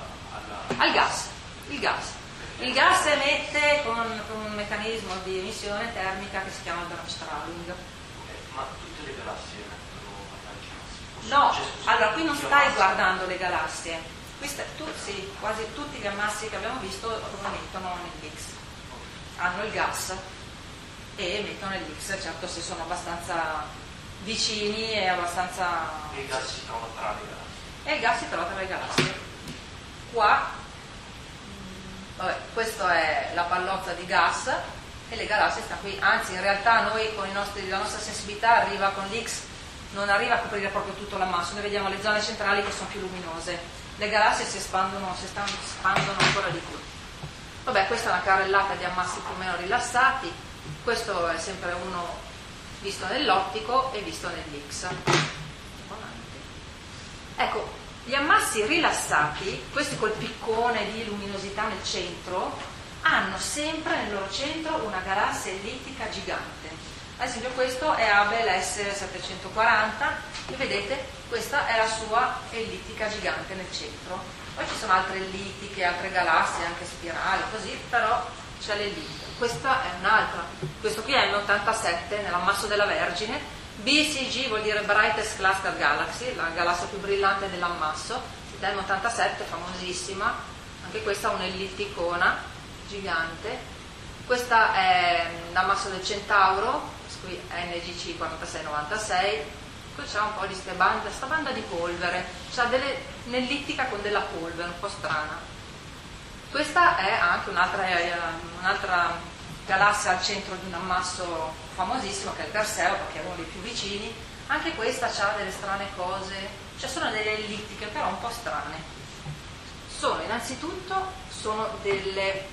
S1: Al gas, il gas. Il gas emette con, con un meccanismo di emissione termica che si chiama Bremsstrahlung.
S2: Ok, ma tutte le galassie emettono particelle massi?
S1: No,
S2: Cioè,
S1: allora qui non
S2: tutti
S1: stai
S2: ammassi?
S1: guardando le galassie. Queste, tu, sì, quasi tutti gli ammassi che abbiamo visto emettono nell'X. Hanno il gas e emettono l'X, certo se sono abbastanza vicini e abbastanza...
S2: E i gas si trovano tra le galassie.
S1: E il gas si trova tra le galassie. Qua, vabbè, questa è la pallozza di gas e le galassie stanno qui. Anzi, in realtà noi con i nostri, la nostra sensibilità arriva con l'X, non arriva a coprire proprio tutto l'ammasso. Noi vediamo le zone centrali che sono più luminose. Le galassie si espandono, si espandono ancora di più. Vabbè, questa è una carrellata di ammassi più o meno rilassati. Questo è sempre uno visto nell'ottico e visto nell'X. Ecco, gli ammassi rilassati, questi col piccone di luminosità nel centro, hanno sempre nel loro centro una galassia ellittica gigante. Ad esempio questo è Abel S settecentoquaranta e vedete questa è la sua ellittica gigante nel centro. Poi ci sono altre ellittiche, altre galassie, anche spirali, così, però c'è l'ellittica. Questa è un'altra, questo qui è M ottantasette nell'ammasso della Vergine. B C G vuol dire Brightest Cluster Galaxy, la galassia più brillante dell'ammasso, del M ottantasette, famosissima, anche questa è un'ellitticona gigante. Questa è l'ammasso del Centauro, qui N G C quarantasei novantasei, qui c'è un po' di sta banda, sta banda di polvere, c'ha delle, un'ellittica con della polvere, un po' strana. Questa è anche un'altra, un'altra galassia al centro di un ammasso famosissimo che è il Perseo, perché è uno dei più vicini. Anche questa ha delle strane cose, cioè sono delle ellittiche però un po' strane. Sono innanzitutto sono delle,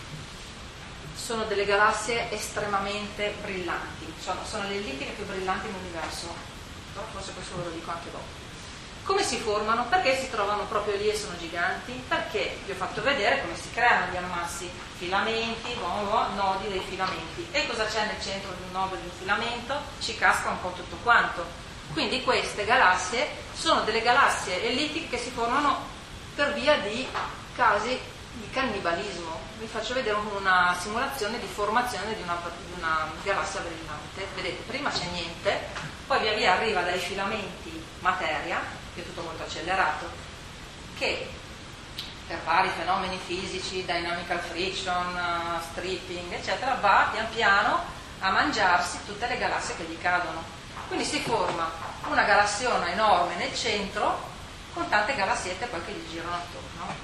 S1: sono delle galassie estremamente brillanti, sono, sono le ellittiche più brillanti nell'universo, però forse questo ve lo dico anche dopo. Come si formano? Perché si trovano proprio lì e sono giganti? Perché vi ho fatto vedere come si creano gli ammassi, filamenti, nodi dei filamenti. E cosa c'è nel centro di un nodo di un filamento? Ci casca un po' tutto quanto. Quindi queste galassie sono delle galassie ellittiche che si formano per via di casi di cannibalismo. Vi faccio vedere una simulazione di formazione di una, di una galassia brillante. Vedete, prima c'è niente, poi via via arriva dai filamenti materia, che è tutto molto accelerato, che per vari fenomeni fisici, dynamical friction, stripping, eccetera, va pian piano a mangiarsi tutte le galassie che gli cadono. Quindi si forma una galassiona enorme nel centro con tante galassiette poi che gli girano attorno.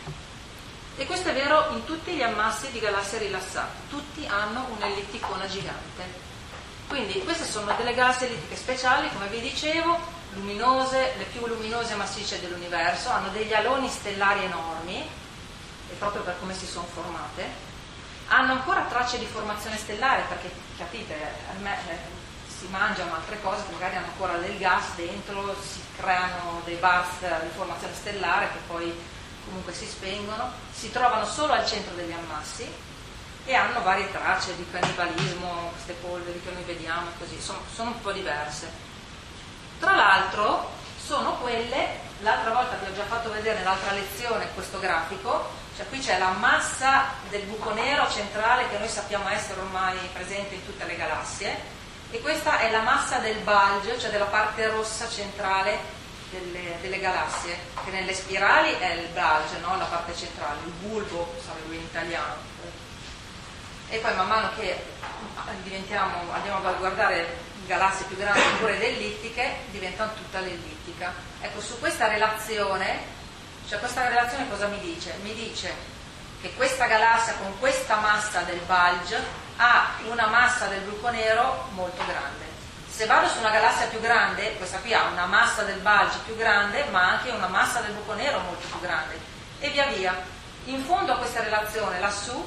S1: E questo è vero in tutti gli ammassi di galassie rilassate, tutti hanno un'ellitticona gigante. Quindi queste sono delle galassie ellittiche speciali, come vi dicevo, luminose, le più luminose e massicce dell'universo, hanno degli aloni stellari enormi, e proprio per come si sono formate, hanno ancora tracce di formazione stellare, perché capite, a me, eh, si mangiano altre cose, magari hanno ancora del gas dentro, si creano dei burst di formazione stellare che poi comunque si spengono, si trovano solo al centro degli ammassi e hanno varie tracce di cannibalismo, queste polveri che noi vediamo e così, sono, sono un po' diverse. Tra l'altro sono quelle, l'altra volta vi ho già fatto vedere nell'altra lezione questo grafico, cioè qui c'è la massa del buco nero centrale che noi sappiamo essere ormai presente in tutte le galassie, e questa è la massa del bulge, cioè della parte rossa centrale delle, delle galassie, che nelle spirali è il bulge, no? La parte centrale, il bulbo, sarebbe in italiano. E poi man mano che diventiamo, andiamo a guardare galassie più grandi oppure le ellittiche, diventano tutta l'ellittica. Ecco, su questa relazione, cioè questa relazione cosa mi dice? Mi dice che questa galassia con questa massa del bulge ha una massa del buco nero molto grande. Se vado su una galassia più grande, questa qui ha una massa del bulge più grande, ma anche una massa del buco nero molto più grande. E via via. In fondo a questa relazione, lassù,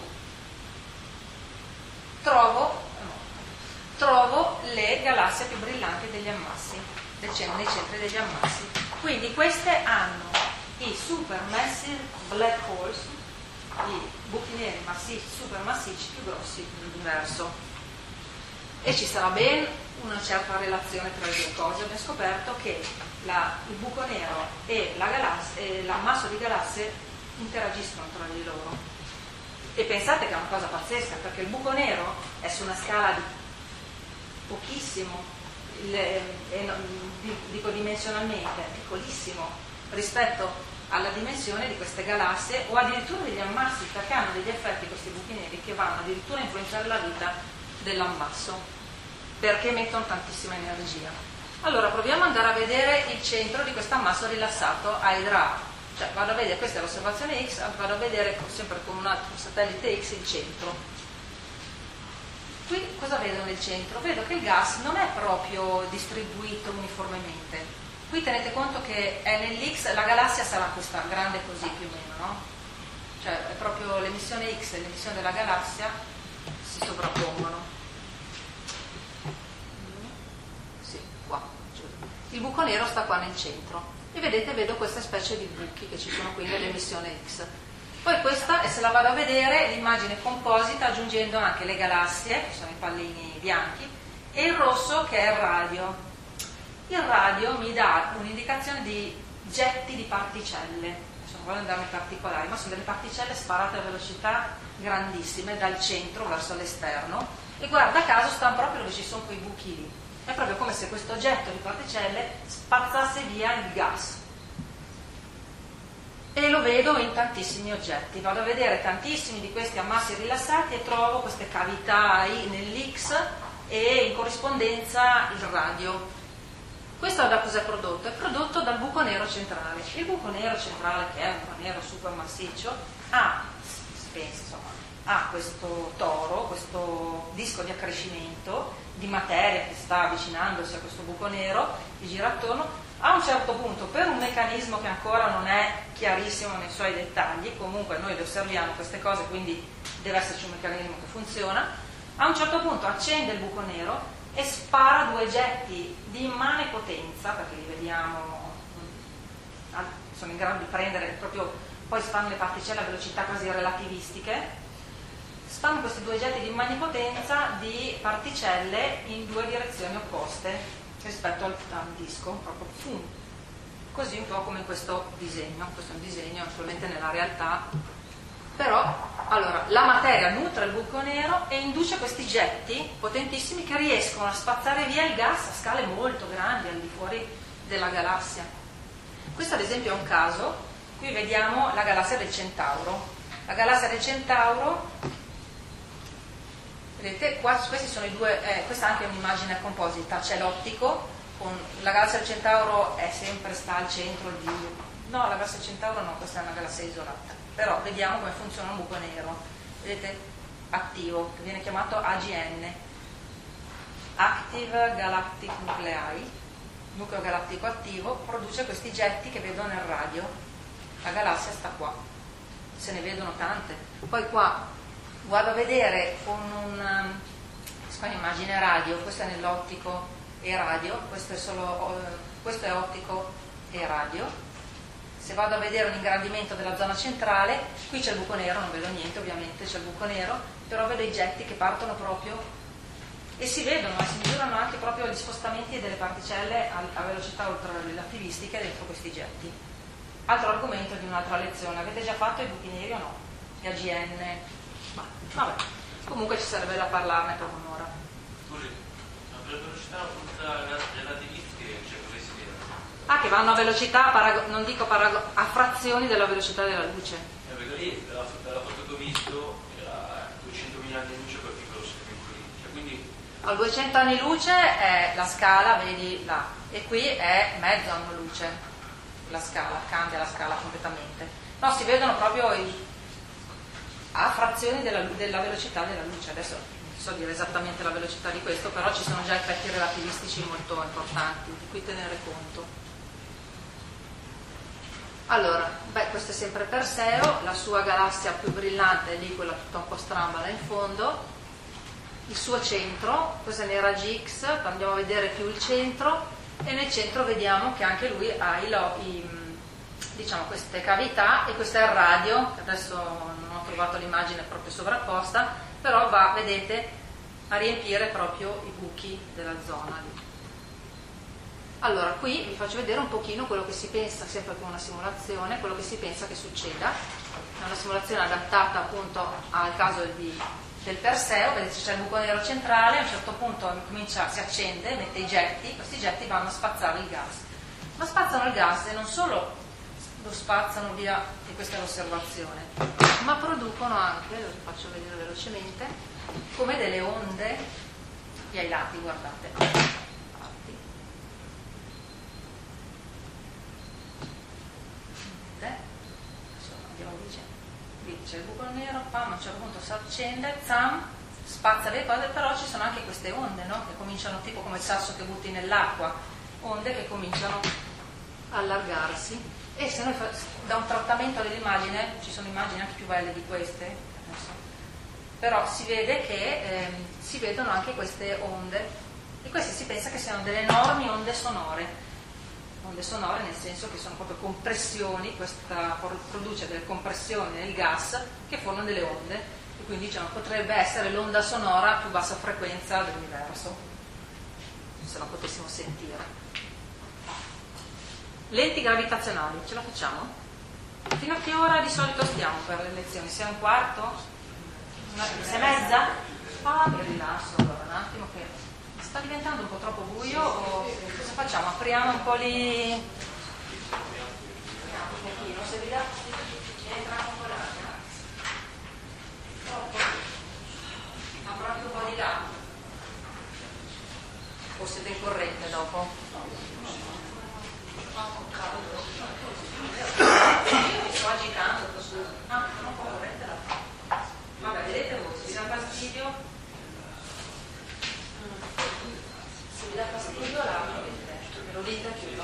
S1: trovo trovo le galassie più brillanti degli ammassi, nei centri degli ammassi. Quindi queste hanno i supermassive black holes, i buchi neri massicci, supermassicci più grossi dell'universo. E ci sarà ben una certa relazione tra le due cose. Abbiamo scoperto che la, il buco nero e, la galassia, e l'ammasso di galassie interagiscono tra di loro. E pensate che è una cosa pazzesca, perché il buco nero è su una scala di pochissimo, il, è, dico dimensionalmente, è piccolissimo rispetto alla dimensione di queste galassie o addirittura degli ammassi, perché hanno degli effetti questi buchi neri che vanno addirittura a influenzare la vita dell'ammasso, perché emettono tantissima energia. Allora proviamo ad andare a vedere il centro di questo ammasso rilassato a Hydra. Cioè vado a vedere, questa è l'osservazione X, vado a vedere sempre con un altro satellite X il centro. Qui cosa vedo nel centro? Vedo che il gas non è proprio distribuito uniformemente. Qui tenete conto che è nell'X, la galassia sarà questa grande così più o meno, no? Cioè è proprio l'emissione X e l'emissione della galassia si sovrappongono. Sì, qua. Il buco nero sta qua nel centro. E vedete, vedo questa specie di buchi che ci sono qui nell'emissione X. Poi questa, e se la vado a vedere, l'immagine composita aggiungendo anche le galassie, che sono i pallini bianchi, e il rosso che è il radio. Il radio mi dà un'indicazione di getti di particelle, adesso non voglio andare nei particolari, ma sono delle particelle sparate a velocità grandissime dal centro verso l'esterno, e guarda caso stanno proprio dove ci sono quei buchi lì. È proprio come se questo getto di particelle spazzasse via il gas. E lo vedo in tantissimi oggetti. Vado a vedere tantissimi di questi ammassi rilassati e trovo queste cavità nell'X e in corrispondenza il radio. Questo da cosa è prodotto? È prodotto dal buco nero centrale. Il buco nero centrale, che è un buco nero super massiccio, ha, si pensa, insomma, ha questo toro, questo disco di accrescimento di materia che sta avvicinandosi a questo buco nero, che gira attorno. A un certo punto, per un meccanismo che ancora non è chiarissimo nei suoi dettagli, comunque noi le osserviamo queste cose, quindi deve esserci un meccanismo che funziona, a un certo punto accende il buco nero e spara due getti di immane potenza, perché li vediamo, sono in grado di prendere proprio, poi fanno le particelle a velocità quasi relativistiche, fanno questi due getti di immane potenza di particelle in due direzioni opposte rispetto al, al disco, proprio fum. Così un po' come in questo disegno. Questo è un disegno naturalmente nella realtà, però allora la materia nutre il buco nero e induce questi getti potentissimi che riescono a spazzare via il gas a scale molto grandi al di fuori della galassia. Questo ad esempio è un caso. Qui vediamo la galassia del Centauro. La galassia del Centauro, vedete, qua, questi sono i due, eh, questa è anche un'immagine composita, c'è l'ottico, con, la galassia del Centauro è sempre, sta al centro di, no, la galassia del Centauro no, questa è una galassia isolata, però vediamo come funziona un buco nero, vedete, attivo, che viene chiamato A G N, Active Galactic Nuclei, nucleo galattico attivo, produce questi getti che vedo nel radio, la galassia sta qua, se ne vedono tante, poi qua guardo a vedere con un, questa è un'immagine radio, questo è nell'ottico e radio, questo è, solo, questo è ottico e radio. Se vado a vedere un ingrandimento della zona centrale, qui c'è il buco nero, non vedo niente ovviamente, c'è il buco nero, però vedo i getti che partono proprio e si vedono, e si misurano anche proprio gli spostamenti delle particelle a, a velocità ultrarelativistiche dentro questi getti. Altro argomento di un'altra lezione, avete già fatto i buchi neri o no? Gli A G N? Vabbè, comunque ci sarebbe da parlarne per un'ora.
S3: Scusi, ma per velocità relativistiche c'è cosa si vede?
S1: Ah, che vanno a velocità, parago- non dico parago- a frazioni della velocità della luce.
S3: Eh, perché lì, dalla, dalla foto che ho visto, era duecentomila anni luce per piccolo segmento lì. Cioè, quindi...
S1: A duecento anni luce è la scala, vedi là, e qui è mezzo anno luce, la scala, cambia la scala completamente. No, si vedono proprio i... a frazioni della, della velocità della luce. Adesso non so dire esattamente la velocità di questo, però ci sono già effetti relativistici molto importanti di cui tenere conto. Allora, beh, questo è sempre Perseo, la sua galassia più brillante è lì, quella tutta un po' strambala in fondo, il suo centro, questo è nei raggi X, andiamo a vedere più il centro, e nel centro vediamo che anche lui ha i, i, diciamo, queste cavità, e questo è il radio, che adesso non ho trovato l'immagine proprio sovrapposta, però va, vedete, a riempire proprio i buchi della zona lì. Allora, qui vi faccio vedere un pochino quello che si pensa, sempre con una simulazione, quello che si pensa che succeda. È una simulazione adattata appunto al caso di, del Perseo. Vedete, c'è il buco nero centrale, a un certo punto comincia, si accende, mette i getti, questi getti vanno a spazzare il gas. Ma spazzano il gas e non solo lo spazzano via, e questa è l'osservazione, ma producono anche, lo faccio vedere velocemente, come delle onde via i lati, guardate. C'è il buco nero, pam, a un certo punto si accende, zam, spazza le cose, però ci sono anche queste onde, no? Che cominciano tipo come il sasso che butti nell'acqua, onde che cominciano a allargarsi. E se noi fa, da un trattamento dell'immagine, ci sono immagini anche più belle di queste, non so, però si vede che eh, si vedono anche queste onde, e queste si pensa che siano delle enormi onde sonore. Onde sonore nel senso che sono proprio compressioni, questa produce delle compressioni nel gas che formano delle onde, e quindi diciamo potrebbe essere l'onda sonora a più bassa frequenza dell'universo, se la potessimo sentire. Lenti gravitazionali, ce la facciamo? Fino a che ora di solito stiamo per le lezioni? Sei un quarto? Una, sei e mezza? Ah, mi rilasso allora un attimo che sta diventando un po' troppo buio, o cosa facciamo? Apriamo un po' lì, apriamo un pochino, se vi dà entra un po' l'aria, troppo, apro anche un po' di là, o siete in corrente dopo? Io mi sto agitando, ah, non ho corrente là, vabbè, vedete voi, se vi dà fastidio, se vi dà fastidio l'apro, me lo dite, chiudo.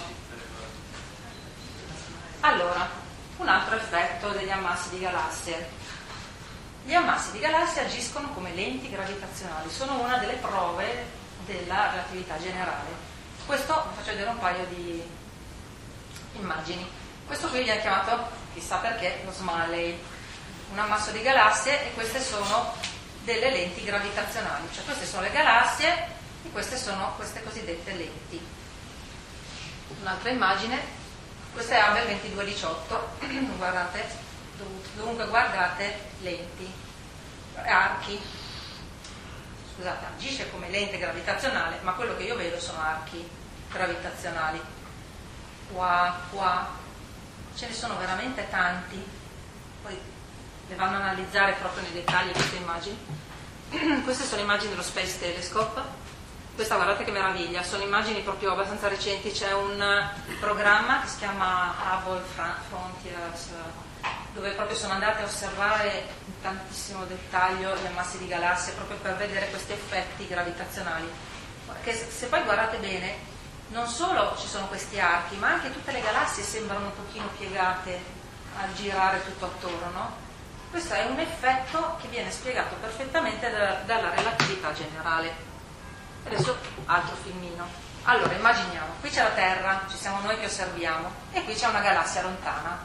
S1: Allora, un altro effetto degli ammassi di galassie. Gli ammassi di galassie agiscono come lenti gravitazionali, sono una delle prove della relatività generale. Questo vi faccio vedere un paio di immagini. Questo qui viene chiamato, chissà perché, lo Smalley, un ammasso di galassie, e queste sono delle lenti gravitazionali, cioè queste sono le galassie e queste sono queste cosiddette lenti. Un'altra immagine, questa è Hubble ventidue diciotto, guardate, dovunque guardate lenti, archi, scusate, agisce come lente gravitazionale, ma quello che io vedo sono archi gravitazionali. Qua, qua, ce ne sono veramente tanti, poi le vanno a analizzare proprio nei dettagli queste immagini. Queste sono immagini dello Space Telescope, questa guardate che meraviglia, sono immagini proprio abbastanza recenti, c'è un programma che si chiama Hubble Frontiers, dove proprio sono andate a osservare in tantissimo dettaglio gli ammassi di galassie proprio per vedere questi effetti gravitazionali, che se poi guardate bene non solo ci sono questi archi, ma anche tutte le galassie sembrano un pochino piegate a girare tutto attorno, no? Questo è un effetto che viene spiegato perfettamente da, dalla relatività generale. Adesso altro filmino. Allora immaginiamo, qui c'è la Terra, ci siamo noi che osserviamo, e qui c'è una galassia lontana,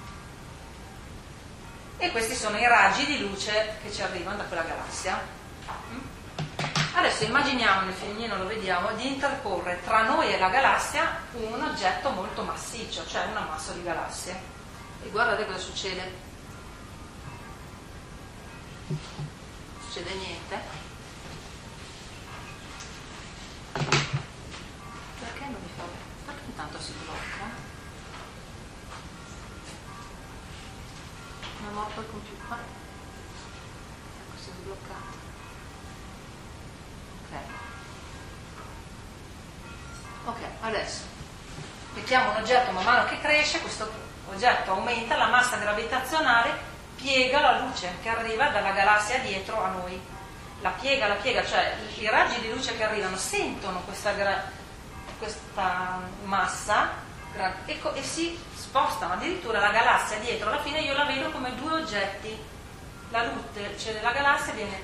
S1: e questi sono i raggi di luce che ci arrivano da quella galassia. Adesso immaginiamo, nel filmino lo vediamo, di interporre tra noi e la galassia un oggetto molto massiccio, cioè un ammasso di galassie. E guardate cosa succede. Succede niente. Perché non mi fa? Perché intanto si blocca? Non è morto il computer? Ecco, si è sbloccato. Ok, adesso mettiamo un oggetto man mano che cresce, questo oggetto aumenta, la massa gravitazionale piega la luce che arriva dalla galassia dietro a noi, la piega, la piega, cioè i raggi di luce che arrivano sentono questa, gra- questa massa e, co- e si spostano, addirittura la galassia dietro, alla fine io la vedo come due oggetti, la luce, cioè la galassia viene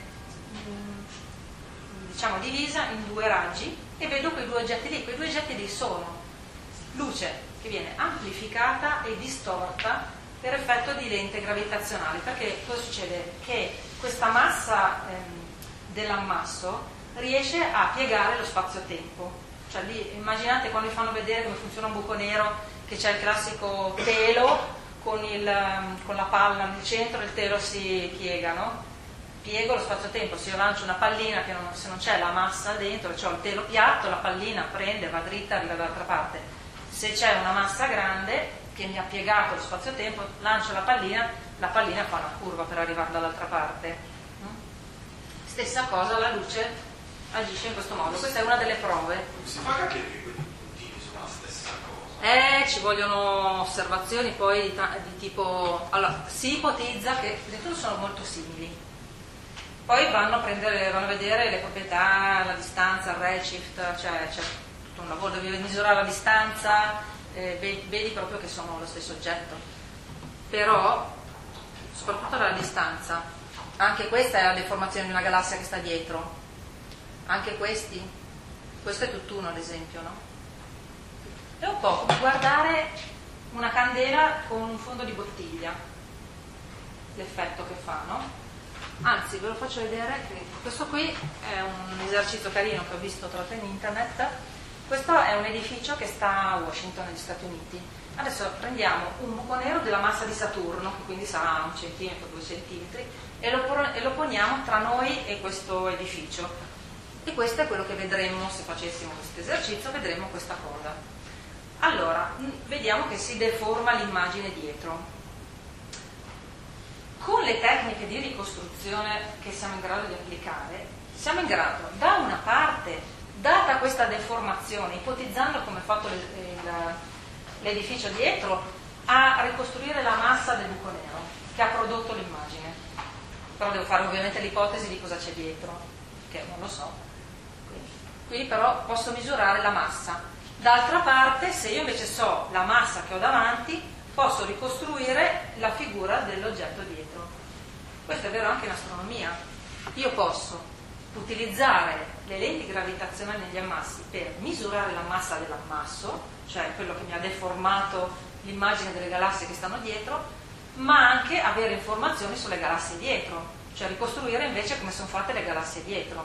S1: diciamo divisa in due raggi, e vedo quei due oggetti lì. Quei due oggetti lì sono luce che viene amplificata e distorta per effetto di lente gravitazionali, perché cosa succede? Che questa massa ehm, dell'ammasso riesce a piegare lo spazio-tempo, Cioè lì, immaginate quando vi fanno vedere come funziona un buco nero, che c'è il classico telo con, il, con la palla nel centro, il telo si piega, no? Piego lo spazio-tempo, se io lancio una pallina che non, se non c'è la massa dentro, c'ho il telo piatto, la pallina prende, va dritta, arriva dall'altra parte. Se c'è una massa grande che mi ha piegato lo spazio-tempo, lancio la pallina, la pallina fa una curva per arrivare dall'altra parte. Stessa cosa, la luce agisce in questo modo. Questa è una delle prove.
S2: Si fa capire che quei puntini sono la stessa cosa?
S1: Eh, ci vogliono osservazioni poi di, ta- di tipo... Allora, si ipotizza che addirittura sono molto simili. Poi vanno a, prendere, vanno a vedere le proprietà, la distanza, il redshift, cioè c'è tutto un lavoro, devi misurare la distanza, eh, vedi proprio che sono lo stesso oggetto. Però, soprattutto la distanza, anche questa è la deformazione di una galassia che sta dietro. Anche questi, questo è tutt'uno ad esempio, no? È un po' come guardare una candela con un fondo di bottiglia, l'effetto che fa, no? Anzi, ve lo faccio vedere, che questo qui è un esercizio carino che ho visto tratto in internet. Questo è un edificio che sta a Washington, negli Stati Uniti. Adesso prendiamo un buco nero della massa di Saturno, che quindi sarà un centimetro, due centimetri, e lo, e lo poniamo tra noi e questo edificio. E questo è quello che vedremmo se facessimo questo esercizio, vedremmo questa cosa. Allora, vediamo che si deforma l'immagine dietro. Con le tecniche di ricostruzione che siamo in grado di applicare, siamo in grado, da una parte, data questa deformazione, ipotizzando come è fatto l'edificio dietro, a ricostruire la massa del buco nero che ha prodotto l'immagine. Però devo fare ovviamente l'ipotesi di cosa c'è dietro, che non lo so. Quindi, qui però posso misurare la massa. D'altra parte, se io invece so la massa che ho davanti, posso ricostruire la figura dell'oggetto dietro. Questo è vero anche in astronomia. Io posso utilizzare le lenti gravitazionali negli ammassi per misurare la massa dell'ammasso, cioè quello che mi ha deformato l'immagine delle galassie che stanno dietro, ma anche avere informazioni sulle galassie dietro, cioè ricostruire invece come sono fatte le galassie dietro.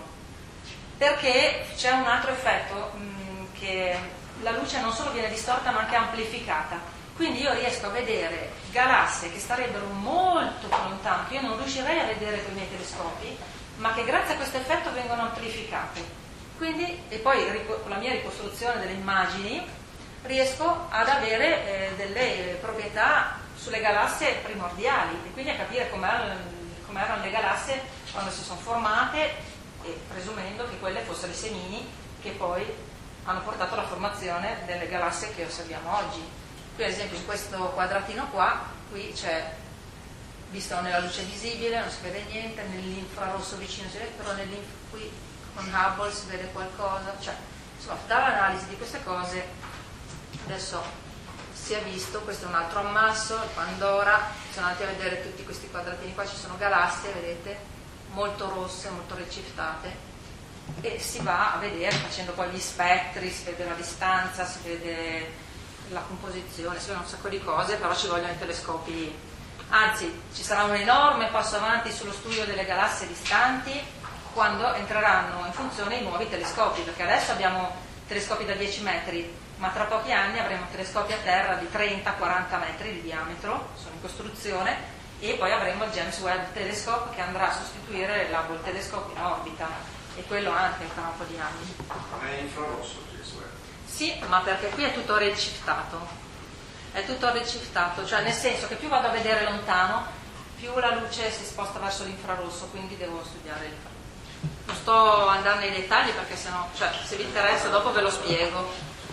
S1: Perché c'è un altro effetto, mh, che la luce non solo viene distorta ma anche amplificata. Quindi io riesco a vedere galassie che starebbero molto più lontane, che io non riuscirei a vedere con i miei telescopi, ma che grazie a questo effetto vengono amplificate. Quindi, e poi con la mia ricostruzione delle immagini riesco ad avere eh, delle proprietà sulle galassie primordiali e quindi a capire com'erano, com'erano le galassie quando si sono formate, e presumendo che quelle fossero i semini che poi hanno portato alla formazione delle galassie che osserviamo oggi. Qui ad esempio in questo quadratino qua, qui c'è, visto nella luce visibile non si vede niente, nell'infrarosso vicino si vede, però qui con Hubble si vede qualcosa, cioè insomma dall'analisi di queste cose adesso si è visto, questo è un altro ammasso, il Pandora, sono andati a vedere tutti questi quadratini qua, ci sono galassie, vedete, molto rosse, molto reciftate, e si va a vedere facendo poi gli spettri, si vede la distanza, si vede la composizione, si vedono un sacco di cose, però ci vogliono i telescopi, anzi ci sarà un enorme passo avanti sullo studio delle galassie distanti quando entreranno in funzione i nuovi telescopi, perché adesso abbiamo telescopi da dieci metri, ma tra pochi anni avremo telescopi a terra di trenta quaranta metri di diametro, sono in costruzione, e poi avremo il James Webb Telescope che andrà a sostituire l'Hubble Telescope in orbita, e quello anche tra un po' di anni.
S2: Ma è infrarosso il James Webb?
S1: Sì, ma perché qui è tutto redshiftato, è tutto redshiftato, cioè nel senso che più vado a vedere lontano, più la luce si sposta verso l'infrarosso, quindi devo studiare l'infrarosso. Non sto andando nei dettagli perché sennò, cioè, se vi interessa dopo ve lo spiego.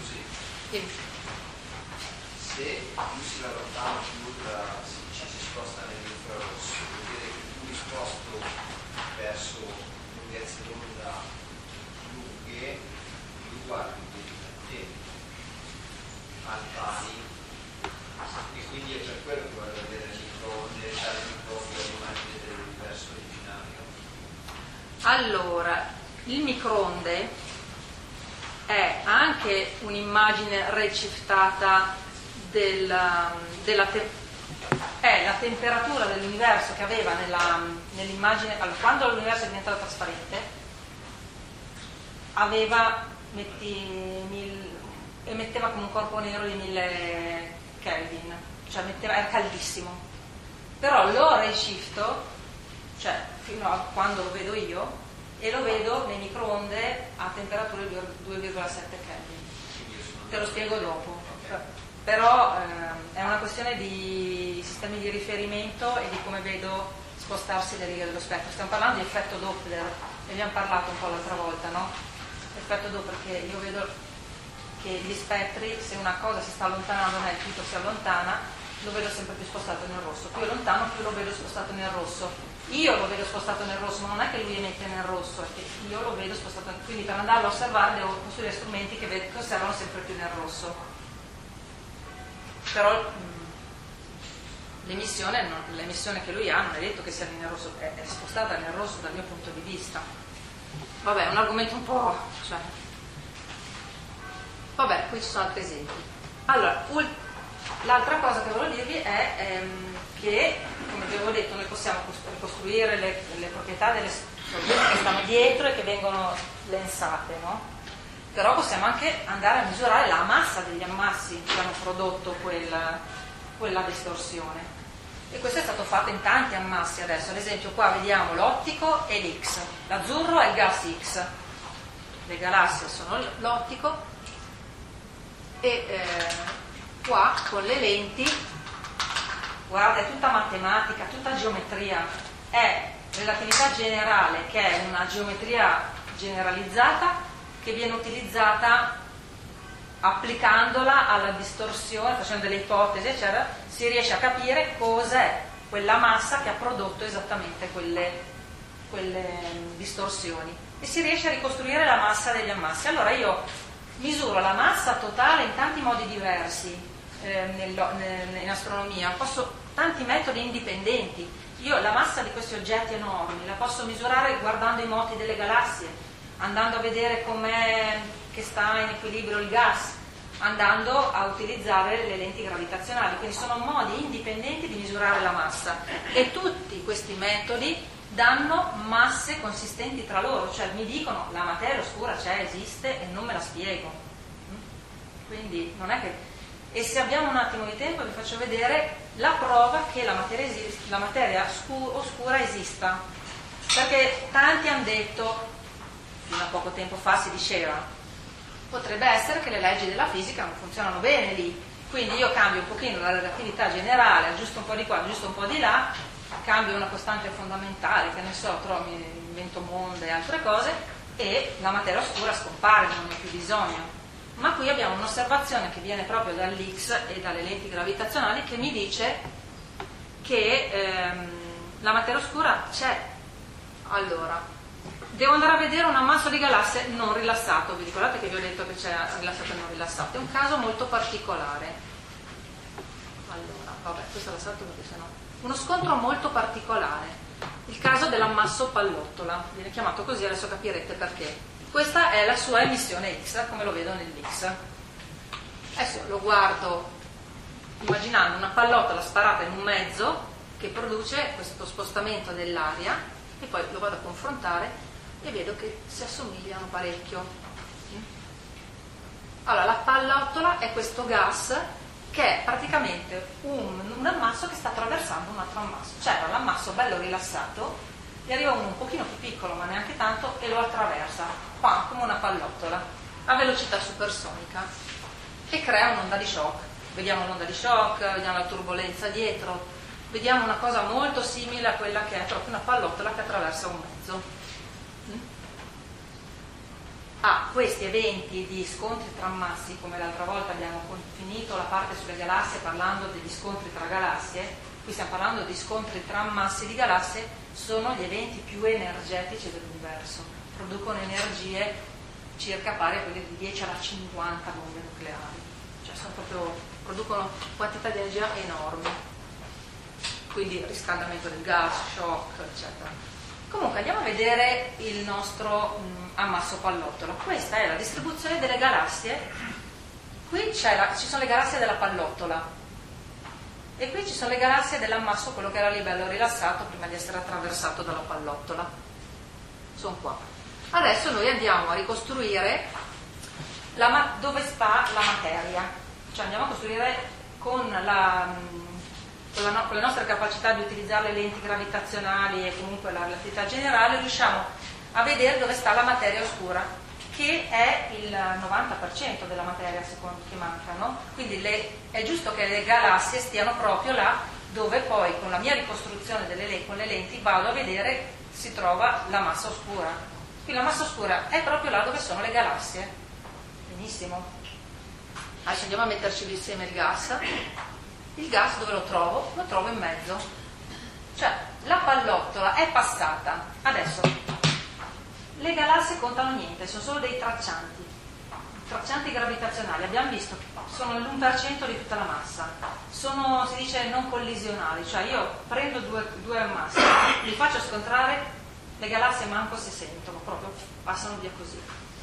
S3: Sì. Se più si va lontano, più la, ci si sposta nell'infrarosso, vuol dire che più disposto verso lunghezze d'onda lunghe, più guardi al pari, e quindi è per quello che vado a vedere il microonde e dare un po' l'immagine dell'universo originario.
S1: Allora, il microonde è anche un'immagine redshiftata del, della te- è la temperatura dell'universo che aveva nella, nell'immagine. Allora, quando l'universo è diventato trasparente aveva metti mil, emetteva come un corpo nero di mille Kelvin, cioè metteva, era caldissimo. Però lo reshifto, cioè fino a quando lo vedo io, e lo vedo nei microonde a temperatura di due virgola sette Kelvin. Te lo spiego dopo. Però eh, è una questione di sistemi di riferimento e di come vedo spostarsi le righe dello spettro. Stiamo parlando di effetto Doppler, ne abbiamo parlato un po' l'altra volta, no? Effetto Doppler, perché io vedo che gli spettri, se una cosa si sta allontanando nel tutto si allontana, lo vedo sempre più spostato nel rosso. Più è lontano, più lo vedo spostato nel rosso. Io lo vedo spostato nel rosso, ma non è che lui emette nel rosso, è che io lo vedo spostato. Quindi per andarlo a osservare devo costruire strumenti che, ved- che osservano sempre più nel rosso. Però mh, l'emissione, non, l'emissione che lui ha non è detto che sia nel rosso, è, è spostata nel rosso dal mio punto di vista. Vabbè, è un argomento un po'... Cioè... Vabbè, qui ci sono altri esempi. Allora, ul- l'altra cosa che volevo dirvi è ehm, che, come vi avevo detto, noi possiamo ricostruire le, le proprietà delle soluzioni che stanno dietro e che vengono lensate, no? Però possiamo anche andare a misurare la massa degli ammassi che hanno prodotto quella, quella distorsione. E questo è stato fatto in tanti ammassi adesso. Ad esempio qua vediamo l'ottico e l'X. L'azzurro è il gas X. Le galassie sono l'ottico. E eh, qua con le lenti, guardate, è tutta matematica, tutta geometria. È relatività generale, che è una geometria generalizzata che viene utilizzata applicandola alla distorsione, facendo delle ipotesi, eccetera, si riesce a capire cos'è quella massa che ha prodotto esattamente quelle, quelle distorsioni e si riesce a ricostruire la massa degli ammassi. Allora io misuro la massa totale in tanti modi diversi eh, nel, nel, in astronomia, posso tanti metodi indipendenti. Io la massa di questi oggetti enormi la posso misurare guardando i moti delle galassie, andando a vedere com'è che sta in equilibrio il gas, andando a utilizzare le lenti gravitazionali. Quindi sono modi indipendenti di misurare la massa e tutti questi metodi danno masse consistenti tra loro, cioè mi dicono la materia oscura c'è, esiste e non me la spiego. Quindi non è che... E se abbiamo un attimo di tempo vi faccio vedere la prova che la materia, esiste, la materia oscura, oscura esista, perché tanti hanno detto, fino a poco tempo fa si diceva, potrebbe essere che le leggi della fisica non funzionano bene lì, quindi io cambio un pochino la relatività generale, aggiusto un po' di qua, aggiusto un po' di là, cambio una costante fondamentale, che ne so, trovo, invento monde e altre cose, e la materia oscura scompare, non ne ho più bisogno. Ma qui abbiamo un'osservazione che viene proprio dall'X e dalle lenti gravitazionali che mi dice che ehm, la materia oscura c'è. Allora, devo andare a vedere un ammasso di galassie non rilassato. Vi ricordate che vi ho detto che c'è rilassato e non rilassato? È un caso molto particolare. Allora, vabbè, questo la salto perché sennò... Uno scontro molto particolare. Il caso dell'ammasso pallottola. Viene chiamato così, adesso capirete perché. Questa è la sua emissione X, come lo vedo nell'X. Adesso lo guardo immaginando una pallottola sparata in un mezzo che produce questo spostamento dell'aria e poi lo vado a confrontare e vedo che si assomigliano parecchio. Allora, la pallottola è questo gas che è praticamente un, un ammasso che sta attraversando un altro ammasso. C'era l'ammasso bello rilassato, gli arriva uno un pochino più piccolo, ma neanche tanto, e lo attraversa, qua, come una pallottola, a velocità supersonica, e crea un'onda di shock. Vediamo l'onda di shock, vediamo la turbolenza dietro, vediamo una cosa molto simile a quella che è proprio una pallottola che attraversa un mezzo. Ah, questi eventi di scontri tra massi, come l'altra volta abbiamo finito la parte sulle galassie parlando degli scontri tra galassie, qui stiamo parlando di scontri tra massi di galassie, sono gli eventi più energetici dell'universo, producono energie circa pari a quelle di dieci alla cinquanta bombe nucleari, cioè sono proprio, producono quantità di energia enormi, quindi riscaldamento del gas, shock, eccetera. Comunque andiamo a vedere il nostro mh, ammasso pallottola. Questa è la distribuzione delle galassie. Qui c'è la, ci sono le galassie della pallottola e qui ci sono le galassie dell'ammasso, quello che era lì bello rilassato prima di essere attraversato dalla pallottola. Sono qua. Adesso noi andiamo a ricostruire la ma- dove sta la materia. Cioè andiamo a costruire con, la, con, la no- con le nostre capacità di utilizzare le lenti gravitazionali e comunque la relatività generale, riusciamo a vedere dove sta la materia oscura, che è il novanta per cento della materia secondo che manca, no? Quindi le, è giusto che le galassie stiano proprio là dove poi con la mia ricostruzione delle lenti, con le lenti vado a vedere si trova la massa oscura. Quindi la massa oscura è proprio là dove sono le galassie. Benissimo. Adesso andiamo a metterci insieme il gas. Il gas dove lo trovo? Lo trovo in mezzo. Cioè la pallottola è passata. Adesso le galassie contano niente, sono solo dei traccianti. Traccianti gravitazionali, abbiamo visto che sono l'uno per cento di tutta la massa. Sono, si dice, non collisionali, cioè io prendo due, due masse, li faccio scontrare, le galassie manco si sentono, proprio passano via così.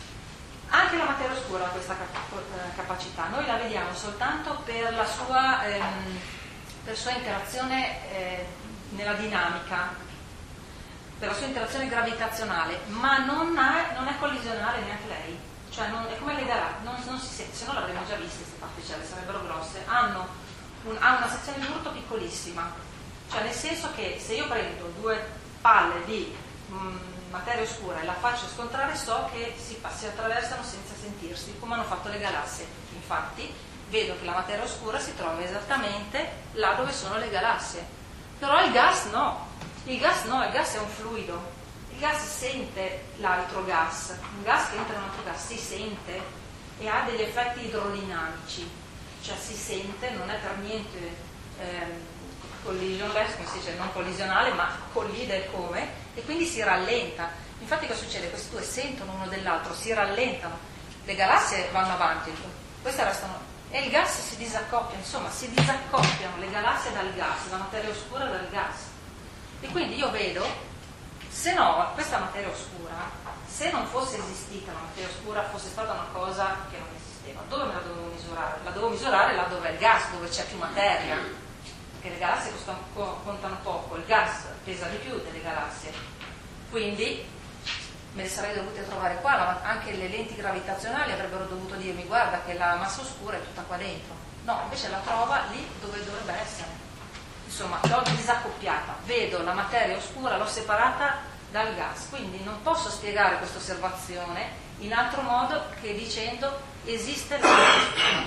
S1: Anche la materia oscura ha questa capacità, noi la vediamo soltanto per la sua, ehm, per sua interazione eh, nella dinamica, per la sua interazione gravitazionale, ma non, ha, non è collisionale neanche lei. Cioè non, è come le galassie, non, non si sente, se no l'avremmo già viste queste particelle, sarebbero grosse, hanno, un, hanno una sezione di urto piccolissima, cioè nel senso che se io prendo due palle di mh, materia oscura e la faccio scontrare so che si, si attraversano senza sentirsi, come hanno fatto le galassie. Infatti vedo che la materia oscura si trova esattamente là dove sono le galassie, però il gas no, il gas no, il gas è un fluido. Il gas sente l'altro gas, un gas che entra in un altro gas si sente e ha degli effetti idrodinamici, cioè si sente, non è per niente ehm, collisionless, come si dice, non collisionale, ma collide come, e quindi si rallenta. Infatti cosa succede? Questi due sentono uno dell'altro, si rallentano, le galassie vanno avanti, queste restano, e il gas si disaccopia, insomma si disaccoppiano le galassie dal gas, la materia oscura dal gas. E quindi io vedo, se no, questa materia oscura, se non fosse esistita la materia oscura, fosse stata una cosa che non esisteva, dove me la dovevo misurare? La devo misurare là dove è il gas, dove c'è più materia, perché le galassie costano, contano poco, il gas pesa di più delle galassie, quindi me le sarei dovute trovare qua, la, anche le lenti gravitazionali avrebbero dovuto dirmi guarda che la massa oscura è tutta qua dentro, no, invece la trova lì dove dovrebbe essere. Insomma, l'ho disaccoppiata, vedo la materia oscura, l'ho separata dal gas, quindi non posso spiegare questa osservazione in altro modo che dicendo esiste la materia oscura.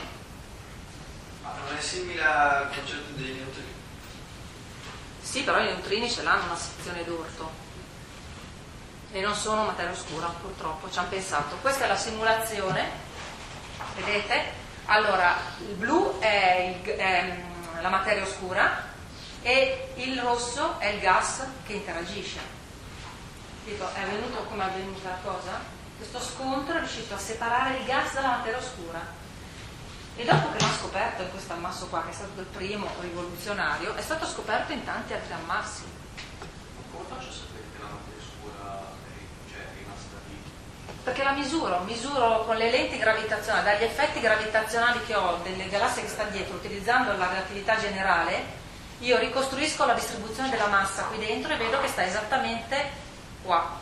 S3: Ma non è simile al concetto dei neutrini?
S1: Sì, però i neutrini ce l'hanno una sezione d'urto e non sono materia oscura, purtroppo, ci hanno pensato. Questa è la simulazione, vedete? Allora, il blu è, il, è la materia oscura e il rosso è il gas che interagisce. Dico, è avvenuto come è avvenuta la cosa? Questo scontro è riuscito a separare il gas dalla materia oscura e dopo che l'ha scoperto in questo ammasso qua, che è stato il primo rivoluzionario, è stato scoperto in tanti altri ammassi.
S2: Come faccio a sapere che la materia oscura è, cioè, è rimasta lì?
S1: Perché la misuro, misuro con le lenti gravitazionali, dagli effetti gravitazionali che ho delle galassie che sta dietro, utilizzando la relatività generale, io ricostruisco la distribuzione della massa qui dentro e vedo che sta esattamente qua.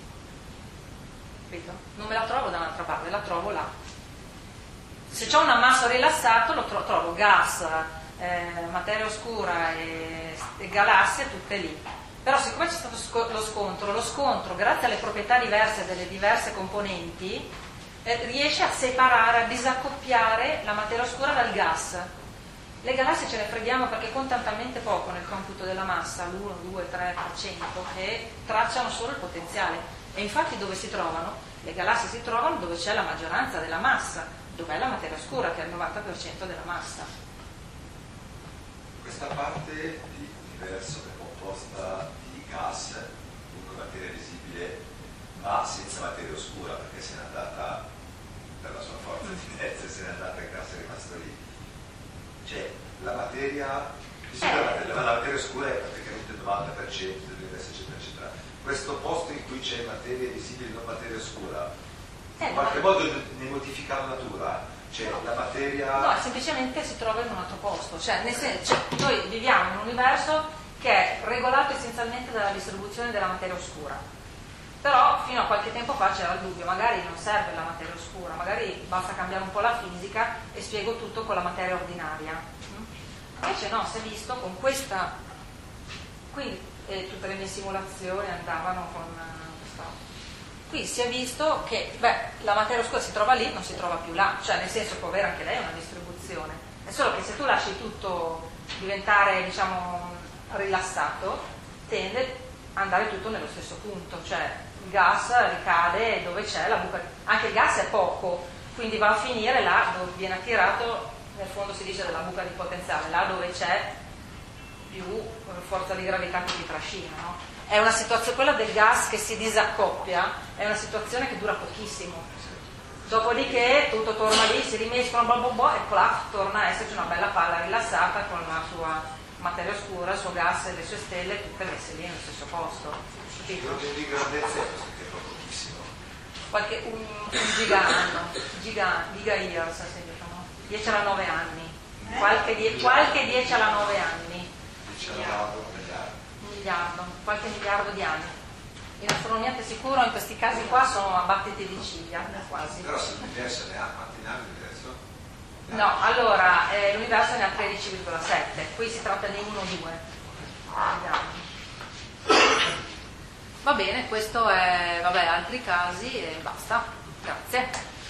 S1: Vedo? Non me la trovo da un'altra parte, la trovo là. Se c'ho un ammasso rilassato lo tro- trovo gas, eh, materia oscura e, e galassie tutte lì. Però siccome c'è stato sco- lo scontro, lo scontro grazie alle proprietà diverse delle diverse componenti eh, riesce a separare, a disaccoppiare la materia oscura dal gas. Le galassie ce ne freghiamo perché contano talmente poco nel computo della massa, l'uno, due, tre per cento, che tracciano solo il potenziale. E infatti dove si trovano? Le galassie si trovano dove c'è la maggioranza della massa, dove è la materia oscura, che è il novanta per cento della massa.
S6: Questa parte di universo è composta di gas, dunque materia visibile, ma senza materia oscura, perché se n'è andata per la sua forza di inerzia, se n'è andata, il gas è rimasto lì. Cioè, la materia, eh. la, la materia oscura è praticamente il novanta per cento dell'universo, eccetera, eccetera. Questo posto in cui c'è materia visibile e non materia oscura,
S1: eh,
S6: in qualche modo ne modifica la natura? Cioè, no. La materia...
S1: No, semplicemente si trova in un altro posto. Cioè, nel senso, cioè, noi viviamo in un universo che è regolato essenzialmente dalla distribuzione della materia oscura. Però fino a qualche tempo fa c'era il dubbio, magari non serve la materia oscura, magari basta cambiare un po' la fisica e spiego tutto con la materia ordinaria. Invece no, si è visto con questa, quindi eh, tutte le mie simulazioni andavano con uh, questa. Qui si è visto che beh, la materia oscura si trova lì, non si trova più là, cioè nel senso può avere anche lei una distribuzione, è solo che se tu lasci tutto diventare diciamo rilassato, tende ad andare tutto nello stesso punto, cioè il gas ricade dove c'è la buca, anche il gas è poco, quindi va a finire là dove viene attirato, nel fondo si dice della buca di potenziale, là dove c'è più forza di gravità che ti trascina, no? È una situazione, quella del gas che si disaccoppia, è una situazione che dura pochissimo. Dopodiché tutto torna lì, si rimescola, blah blah blah, e là torna a esserci una bella palla rilassata con la sua materia oscura, il suo gas e le sue stelle tutte messe lì nello stesso posto.
S6: L'ordine di grandezza è questo tempo pochissimo.
S1: Qualche, un, un giga anno, giga, giga years, si diciamo, dieci alla nove anni, qualche, die, qualche dieci alla nove anni,
S6: Miliardo, miliardo.
S1: un miliardo, qualche miliardo di anni. In astronomia ti sicuro in questi casi qua sono a battiti di ciglia, quasi.
S6: Però se l'universo ne ha, quanti ne ha l'universo?
S1: No, allora eh, l'universo ne ha tredici virgola sette, qui si tratta di uno o due. Va bene, questo è, vabbè, altri casi e basta. Grazie.